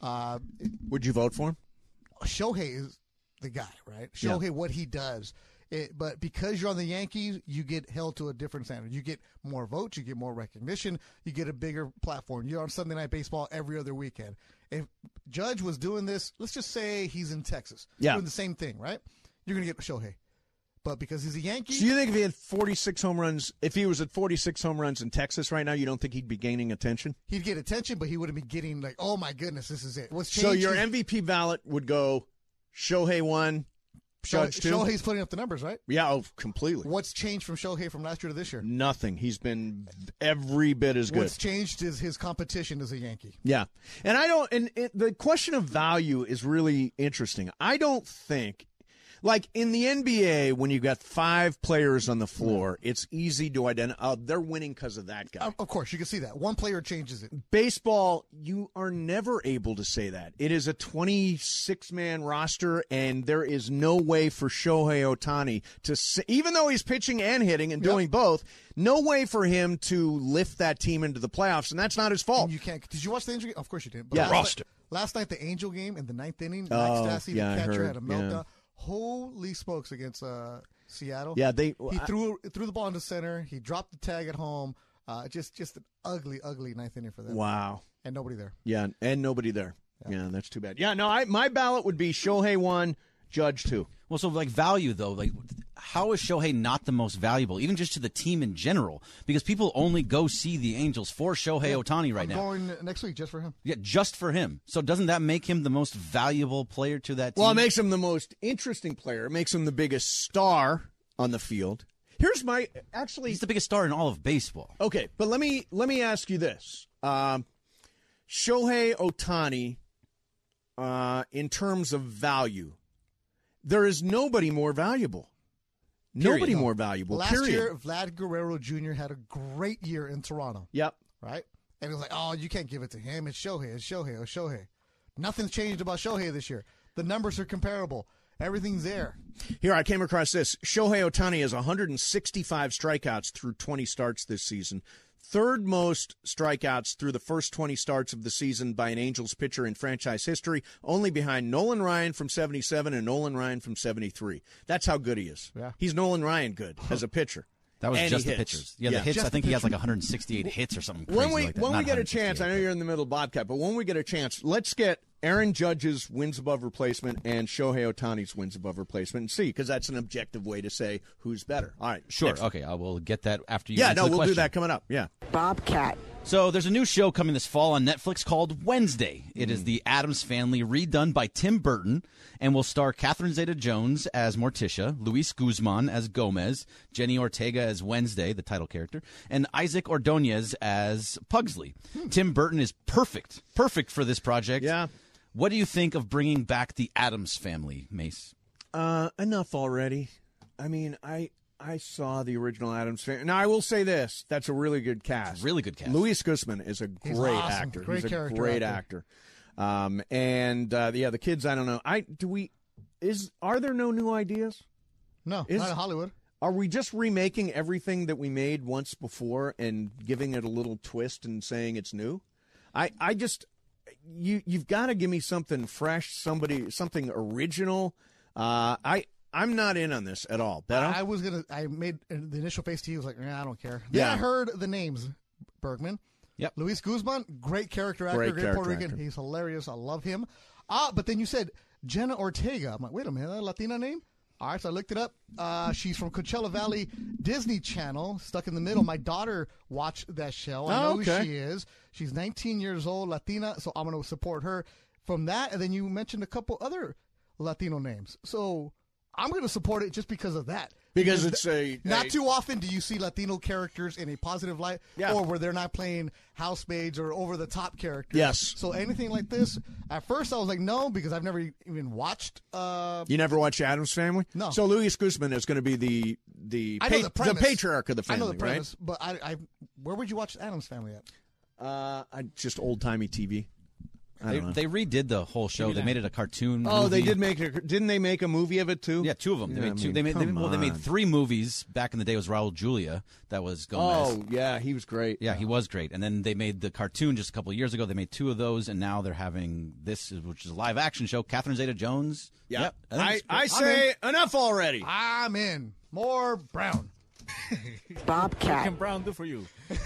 Uh, Would you vote for him? Shohei is the guy, right? Shohei, yeah. what he does. It, but because you're on the Yankees, you get held to a different standard. You get more votes, you get more recognition, you get a bigger platform. You're on Sunday Night Baseball every other weekend. If Judge was doing this, let's just say he's in Texas, yeah. doing the same thing, right? You're going to get Shohei. But because he's a Yankee. So you think if he had forty-six home runs, if he was at forty-six home runs in Texas right now, you don't think he'd be gaining attention? He'd get attention, but he wouldn't be getting like, oh my goodness, this is it. What's changed? So your is, M V P ballot would go Shohei one, Judge two? Shohei's putting up the numbers, right? Yeah, oh, completely. What's changed from Shohei from last year to this year? Nothing. He's been every bit as good. What's changed is his competition as a Yankee. Yeah. And I don't, and it, the question of value is really interesting. I don't think, like in the N B A, when you've got five players on the floor, yeah. it's easy to identify, oh, they're winning because of that guy. Of course, you can see that. One player changes it. Baseball, you are never able to say that. It is a twenty-six man roster, and there is no way for Shohei Ohtani to, say, even though he's pitching and hitting and doing yep. both, no way for him to lift that team into the playoffs, and that's not his fault. And you can't. Did you watch the Angel game? Of course you did. But yeah. Last roster. Night, last night, the Angel game in the ninth inning, oh, Mike Stassi, yeah, the catcher, heard, had a meltdown. Yeah. Holy smokes against uh, Seattle. Yeah, they he I, threw threw the ball into center. He dropped the tag at home. Uh, just just an ugly, ugly ninth inning for them. Wow. And nobody there. Yeah, and nobody there. Yeah, yeah that's too bad. Yeah, no, I my ballot would be Shohei one, Judge two. Well, so like value though, like how is Shohei not the most valuable, even just to the team in general? Because people only go see the Angels for Shohei yeah, Ohtani right I'm now. Going next week just for him. Yeah, just for him. So doesn't that make him the most valuable player to that team? Well, it makes him the most interesting player. It makes him the biggest star on the field. Here's my actually he's the biggest star in all of baseball. Okay, but let me let me ask you this: um, Shohei Ohtani, uh, in terms of value, there is nobody more valuable. Period. Nobody more valuable. Last period. year, Vlad Guerrero Junior had a great year in Toronto. Yep. Right? And it was like, oh, you can't give it to him. It's Shohei. It's Shohei. It's Shohei. Nothing's changed about Shohei this year. The numbers are comparable. Everything's there. Here, I came across this. Shohei Ohtani has one hundred sixty-five strikeouts through twenty starts this season. Third most strikeouts through the first twenty starts of the season by an Angels pitcher in franchise history, only behind Nolan Ryan from seventy-seven and Nolan Ryan from seventy-three. That's how good he is. Yeah. He's Nolan Ryan good as a pitcher. That was and just the hits. pitchers. Yeah, yeah, the hits, just I think he has like one hundred sixty-eight hits or something crazy when we, like that. When Not we get a chance, I know you're in the middle of Bobcat, but when we get a chance, let's get Aaron Judge's wins above replacement and Shohei Ohtani's wins above replacement and see, because that's an objective way to say who's better. All right. Sure. Next. Okay, I will get that after you Yeah, answer no, the we'll question. do that coming up. Yeah. Bobcat. So there's a new show coming this fall on Netflix called Wednesday. It Mm. is the Addams Family redone by Tim Burton and will star Catherine Zeta-Jones as Morticia, Luis Guzman as Gomez, Jenny Ortega as Wednesday, the title character, and Isaac Ordonez as Pugsley. Hmm. Tim Burton is perfect, perfect for this project. Yeah. What do you think of bringing back the Addams Family, Mace? Uh, enough already. I mean, I I saw the original Addams Family. Now, I will say this. That's a really good cast. Really good cast. Luis Guzman is a He's great awesome. actor. Great He's a character great actor. actor. Um, and, uh, yeah, the kids, I don't know. I do we is Are there no new ideas? No, Is- not in Hollywood. Are we just remaking everything that we made once before and giving it a little twist and saying it's new? I, I just you you've got to give me something fresh, somebody something original. Uh, I I'm not in on this at all. Beto? I, I was gonna. I made the initial face to you. I was like, nah, I don't care. Then Yeah. I heard the names. Bergman. Yep. Luis Guzman, great character actor, Great great, character Puerto Rican. actor. He's hilarious. I love him. Ah, but then you said Jenna Ortega. I'm like, wait a minute, that Latina name? All right, so I looked it up. Uh, she's from Coachella Valley Disney Channel, stuck in the middle. My daughter watched that show. I Oh, know okay. who she is. She's nineteen years old, Latina, so I'm going to support her from that. And then you mentioned a couple other Latino names. So I'm going to support it just because of that. Because it's a- Not a- too often do you see Latino characters in a positive light, Yeah. or where they're not playing housemaids or over-the-top characters. Yes. So anything like this, at first I was like, no, because I've never even watched. Uh, You never watched Addams Family? No. So Luis Guzman is going to be the the, I know pa- the premise. patriarch of the I family, know the premise, but I, I, where would you watch Addams Family at? right? Uh, I, just old timey T V. I They, don't know. they redid the whole show. Maybe They that. made it a cartoon. Oh, they movie. did make a. Didn't they make a movie of it too? Yeah, two of them. They Yeah, made I two. mean, they made. They, come well, they made on. three movies. Back in the day, it was Raul Julia that was Gomez. Oh yeah, he was great. Yeah, he was great. And then they made the cartoon just a couple of years ago. They made two of those, and now they're having this, which is a live action show. Catherine Zeta-Jones. Yeah. Yep, think I, it's I great. say enough already. I'm in. More Brown. What can Brown do for you?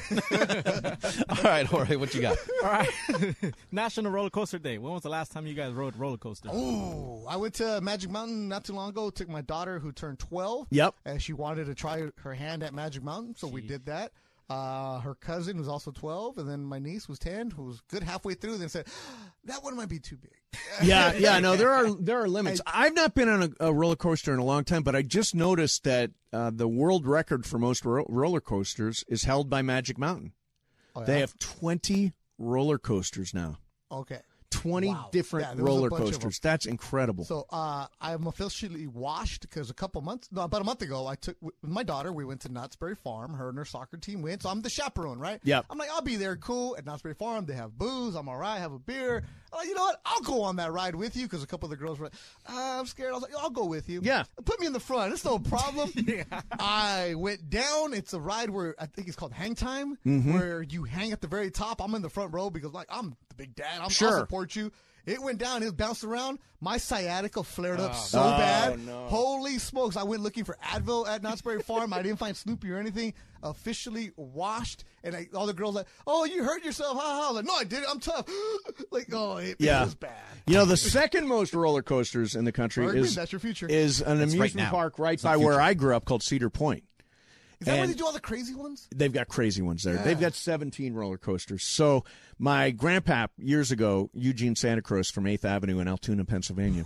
All right, Jorge, what you got? All right. National Roller Coaster Day. When was the last time you guys rode roller coaster? Oh, I went to Magic Mountain not too long ago. Took my daughter who turned twelve. Yep. And she wanted to try her hand at Magic Mountain, so we did that. Uh, her cousin was also twelve, and then my niece was ten, who was good halfway through, then said, that one might be too big. Yeah, yeah. No, there are there are limits. I've not been on a, a roller coaster in a long time, but I just noticed that uh, the world record for most ro- roller coasters is held by Magic Mountain. Oh, yeah? They have twenty roller coasters now. Okay. twenty Wow. different Yeah, there was a roller bunch of them. coasters. That's incredible. So uh, I'm officially washed because a couple months, no, about a month ago, I took with my daughter. We went to Knott's Berry Farm. Her and her soccer team went, so I'm the chaperone, right? Yep. I'm like, I'll be there, cool. At Knott's Berry Farm, they have booze. I'm all right. Have a beer. I'm like, you know what? I'll go on that ride with you because a couple of the girls were like, uh, I'm scared. I was like, I'll go with you. Yeah. Put me in the front. It's no problem. I went down. It's a ride where I think it's called Hang Time, Mhm. where you hang at the very top. I'm in the front row because like I'm the big dad. I'm, Sure. I'll support you. It went down. It bounced around. My sciatica flared up Oh. so Oh, bad. no. Holy smokes. I went looking for Advil at Knott's Berry Farm. I didn't find Snoopy or anything. Officially washed. And I, all the girls like, oh, you hurt yourself. Ha ha. I was like, no, I didn't. I'm tough. like, oh, it, Yeah. it was bad. You know, the second most roller coasters in the country Bergman, is that's your future. is an That's right amusement now. park right It's by not where future. I grew up called Cedar Point. Is that where And- they do all the crazy ones? They've got crazy ones there. Yeah. They've got seventeen roller coasters. So my grandpap years ago, Eugene Santa Cruz from eighth Avenue in Altoona, Pennsylvania,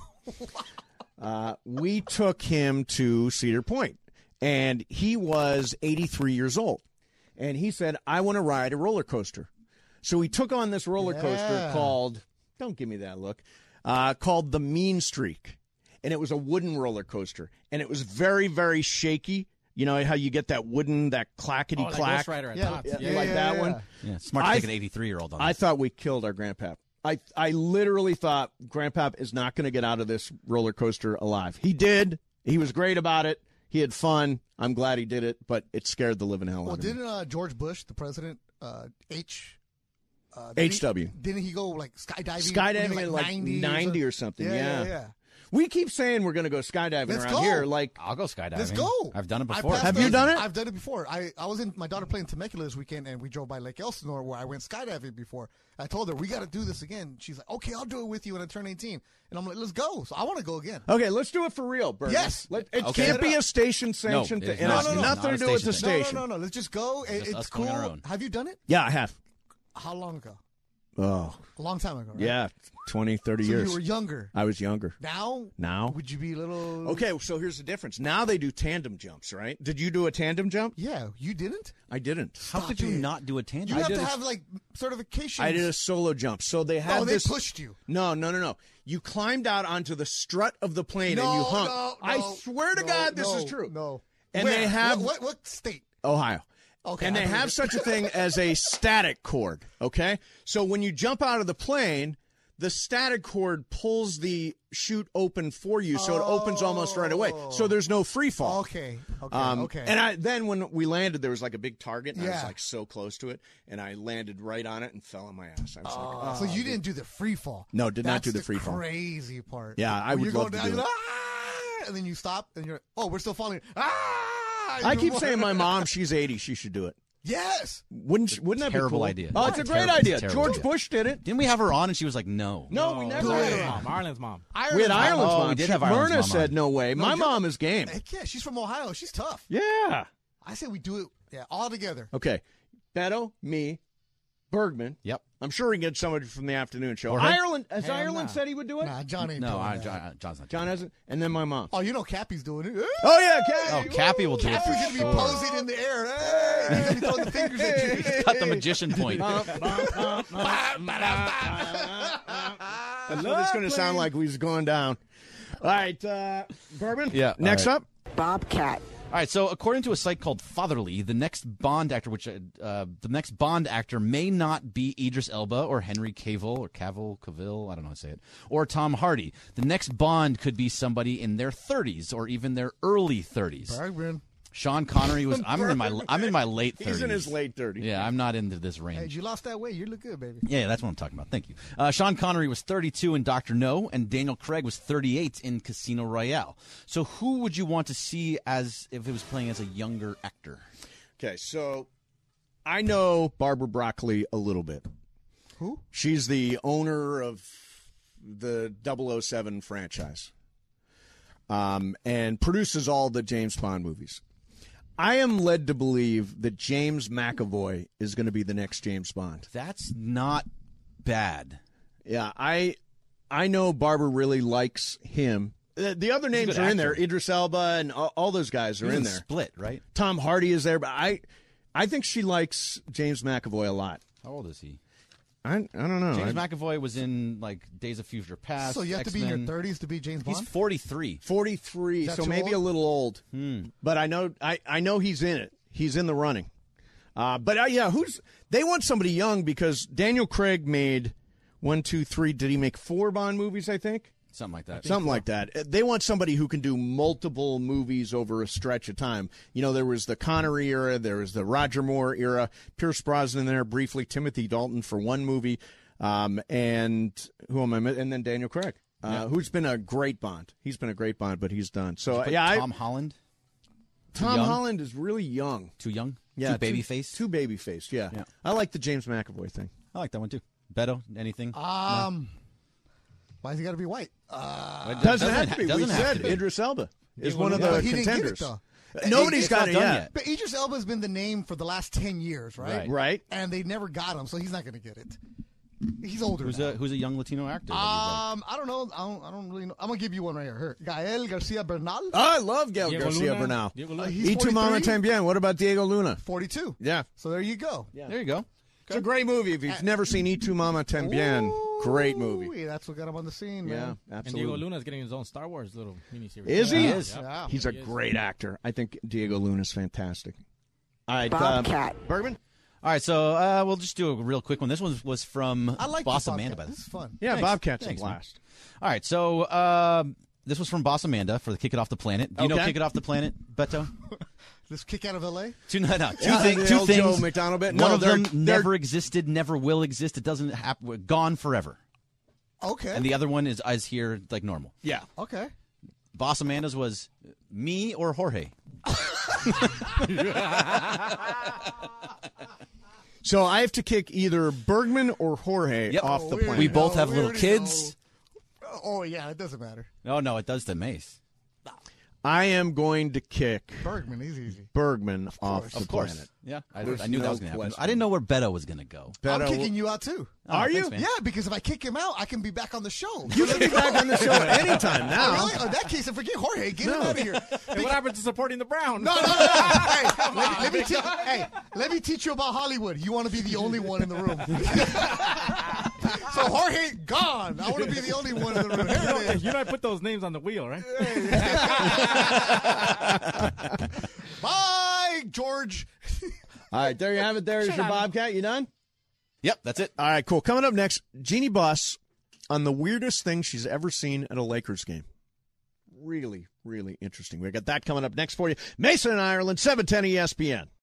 uh, we took him to Cedar Point, and he was eighty-three years old. And he said, I want to ride a roller coaster. So he took on this roller coaster Yeah. called, don't give me that look, uh, called the Mean Streak. And it was a wooden roller coaster. And it was very, very shaky. You know how you get that wooden, that clackety Oh, like clack? Ghost Rider at yeah, Tots. yeah, Yeah, like yeah, that yeah, one. yeah. Yeah, smart to I take an eighty-three-year-old on I this. thought we killed our grandpap. I I literally thought grandpap is not going to get out of this roller coaster alive. He did. He was great about it. He had fun. I'm glad he did it, but it scared the living hell Well, out of me. didn't uh, George Bush, the president, uh, H... Uh, didn't H W. He, didn't he go like skydiving? Skydiving when he at was, like ninety, ninety or something. Yeah, Yeah, yeah, yeah. We keep saying we're going to go skydiving Let's around go. here. Like, I'll go skydiving. Let's go. I've done it I before. passed Have you those- done it? I've done it before. I, I was in my daughter playing Temecula this weekend, and we drove by Lake Elsinore where I went skydiving before. I told her we got to do this again. She's like, "Okay, I'll do it with you when I turn eighteen." And I'm like, "Let's go." So I want to go again. okay, let's do it for real, Bernie. Yes. Let, it Okay. can't be a station sanctioned. No, it is thing. not. It has No, no, no, nothing not to a do with the station thing. station. No, no, no, no. Let's just go. It, Just it's us cool. going on our own. Have you done it? Yeah, I have. How long ago? Oh, A long time ago. Right? yeah, twenty, thirty So years. you were younger. I was younger. Now? Now? Would you be a little? Okay, so here's the difference. Now they do tandem jumps, right? Did you do a tandem jump? Yeah, you didn't. I didn't. How could you it. not do a You tandem? have did to a- have like certifications. I did a solo jump. So they had Oh, they this. pushed you. No, no, no, no. You climbed out onto the strut of the plane No, and you hung. no, I no, swear to no, God, this no, is true. No. And Where? they have what, what, what state? Ohio. Okay, and I they believe have it. such a thing as a static cord. Okay, so when you jump out of the plane, the static cord pulls the chute open for you, so it opens almost right away. So there's no free fall. Okay. Okay. Um, okay. And I then when we landed, there was like a big target, and I was Yeah. like so close to it, and I landed right on it and fell on my ass. I was like, so oh, you didn't do the free fall. No, did not That's do the free fall. Crazy part. Yeah, I When would you're love going to down, do you're it. like, "Ah!" and then you stop, and you're, oh, we're still falling. Ah! I You're keep more- saying my mom, she's eighty, she should do it. Yes. Wouldn't she- wouldn't that be Terrible cool? idea. Oh, it's a great Terrible- idea. terrible George idea. Bush did it. Didn't we have her on and she was like, no. No, we never had Ireland's her. mom. Ireland's mom. We had Ireland's Ireland's Oh, mom. we did She- have Ireland's Myrna mom said on. no way. No, My you're- mom is game. Heck yeah, she's from Ohio. She's tough. Yeah. I say we do it, yeah, all together. Okay. Beto, me, Bergman. Yep. I'm sure we can get somebody from the afternoon show. Jorge? Ireland has Hell Ireland nah. said he would do it? Nah, John ain't No, doing I, that. John, John's not. John hasn't. And then my mom. Oh, you know Cappy's doing it. Oh yeah, Oh, Cappy. Cappy will do it Cappy's for gonna be sure. posing in the air. Hey, he's gonna be throwing the fingers at you. He's got the magician point. That's what it's going to sound like. We're going down. All right, uh, Bourbon. Yeah, all Next right. up, Bobcat. All right, so according to a site called Fatherly, the next Bond actor, which uh, the next Bond actor may not be Idris Elba or Henry Cavill or Cavill, Cavill, I don't know how to say it, or Tom Hardy. The next Bond could be somebody in their thirties or even their early thirties. Bergman. Sean Connery was. I'm in my. I'm in my late thirties. He's in his late thirties. Yeah, I'm not into this range. Hey, you lost that weight. You look good, baby. Yeah, that's what I'm talking about. Thank you. Uh, Sean Connery was thirty-two in Doctor No, and Daniel Craig was thirty-eight in Casino Royale. So who would you want to see as if it was playing as a younger actor? Okay, so I know Barbara Broccoli a little bit. Who? She's the owner of the double oh seven franchise um, and produces all the James Bond movies. I am led to believe that James McAvoy is going to be the next James Bond. That's not bad. Yeah, I I know Barbara really likes him. The, the other names are in there. Idris Elba and all, all those guys are He's in in there. Split, right? Tom Hardy is there, but I I think she likes James McAvoy a lot. How old is he? I I don't know. James I, McAvoy was in like Days of Future Past. So you have to be in X-Men. your thirties to be James Bond? He's forty-three. forty-three, Is that so too maybe old? a little old. Hmm. But I know I, I know he's in it. He's in the running. Uh, but uh, yeah, who's they want somebody young because Daniel Craig made one, two, three. Did he make four Bond movies? I think Something like that. something like that. Uh, They want somebody who can do multiple movies over a stretch of time. You know, there was the Connery era, there was the Roger Moore era, Pierce Brosnan there briefly, Timothy Dalton for one movie, um, and who am I? mi- And then Daniel Craig, uh, Yeah. who's been a great Bond. He's been a great Bond, but he's done. So Did you put yeah, I- Tom Holland. Too Tom young? Holland is really young. Too young. Yeah, Too baby faced. Too baby faced. Yeah. Yeah. I like the James McAvoy thing. I like that one too. Beto, anything? Um, why's he got to be white? Uh, It Doesn't, have to be. doesn't we have said to be. Idris Elba is Yeah, one of but the he didn't get it, contenders. though. Nobody's It's got not it done yet. yet. But Idris Elba's been the name for the last ten years, right? Right. Right. And they never got him, so he's not going to get it. He's older Who's now. a who's a young Latino actor? Um, I don't know. I don't. I don't really know. I'm gonna give you one right here. Here. Gael Garcia Bernal. Oh, I love Gael Diego Garcia Luna. Bernal. Diego Uh, Luna. he's Y tu mama forty-three? también. What about Diego Luna? forty-two. Yeah. So there you go. There you go. It's a great movie. If you've never seen Y tu mama también, great movie. Ooh, that's what got him on the scene, Yeah, man. And absolutely. Diego Luna is getting his own Star Wars little miniseries. Is he? Yeah. He is. Yeah. He's a He is. great actor. I think Diego Luna's fantastic. All right, Bobcat. uh, Bergman? All right, so uh, we'll just do a real quick one. This one was from I like Boss this Amanda. podcast. By the This is fun. Yeah, Thanks. Bobcat's Thanks, a man. blast. All right, so uh, this was from Boss Amanda for the Kick It Off the Planet. Do you know Okay. Kick It Off the Planet, Beto? This kick out of L A. Two, no, no, two, Yeah, thing, the two old things. Joe McDonald bit. One No, of they're- them they're- never existed, never will exist. It doesn't happen. Gone forever. Okay. And the other one is is here like normal. Yeah. okay. Boss Amanda's was me or Jorge. So I have to kick either Bergman or Jorge Yep. off Oh, the we planet. We already both know, have we little already kids. know. Oh yeah, it doesn't matter. Oh no, it does to Mace. I am going to kick Bergman, he's easy. Bergman off course. the Of course. planet. Yeah, I, There's I knew that no was going to happen. question. I didn't know where Beto was going to go. I'm Beto- kicking you out too. Oh, Are thanks, you? man. Yeah, because if I kick him out, I can be back on the show. You can be back on the show anytime Oh, now. really? In that case, I forget Jorge. Get him No. out of here. Hey, what happened to supporting the Browns? No, no, no. no. hey, let, me, let, me te- hey, let me teach you about Hollywood. You want to be the only one in the room. So Jorge gone. I want to be the only one in the room. Here You know, it is. you know I put those names on the wheel, right? Bye, George. All right, there you have it. There is Shut your up. Bobcat. You done? Yep, that's it. All right, cool. Coming up next, Jeannie Buss on the weirdest thing she's ever seen at a Lakers game. Really, really interesting. We got that coming up next for you. Mason in Ireland, seven ten E S P N.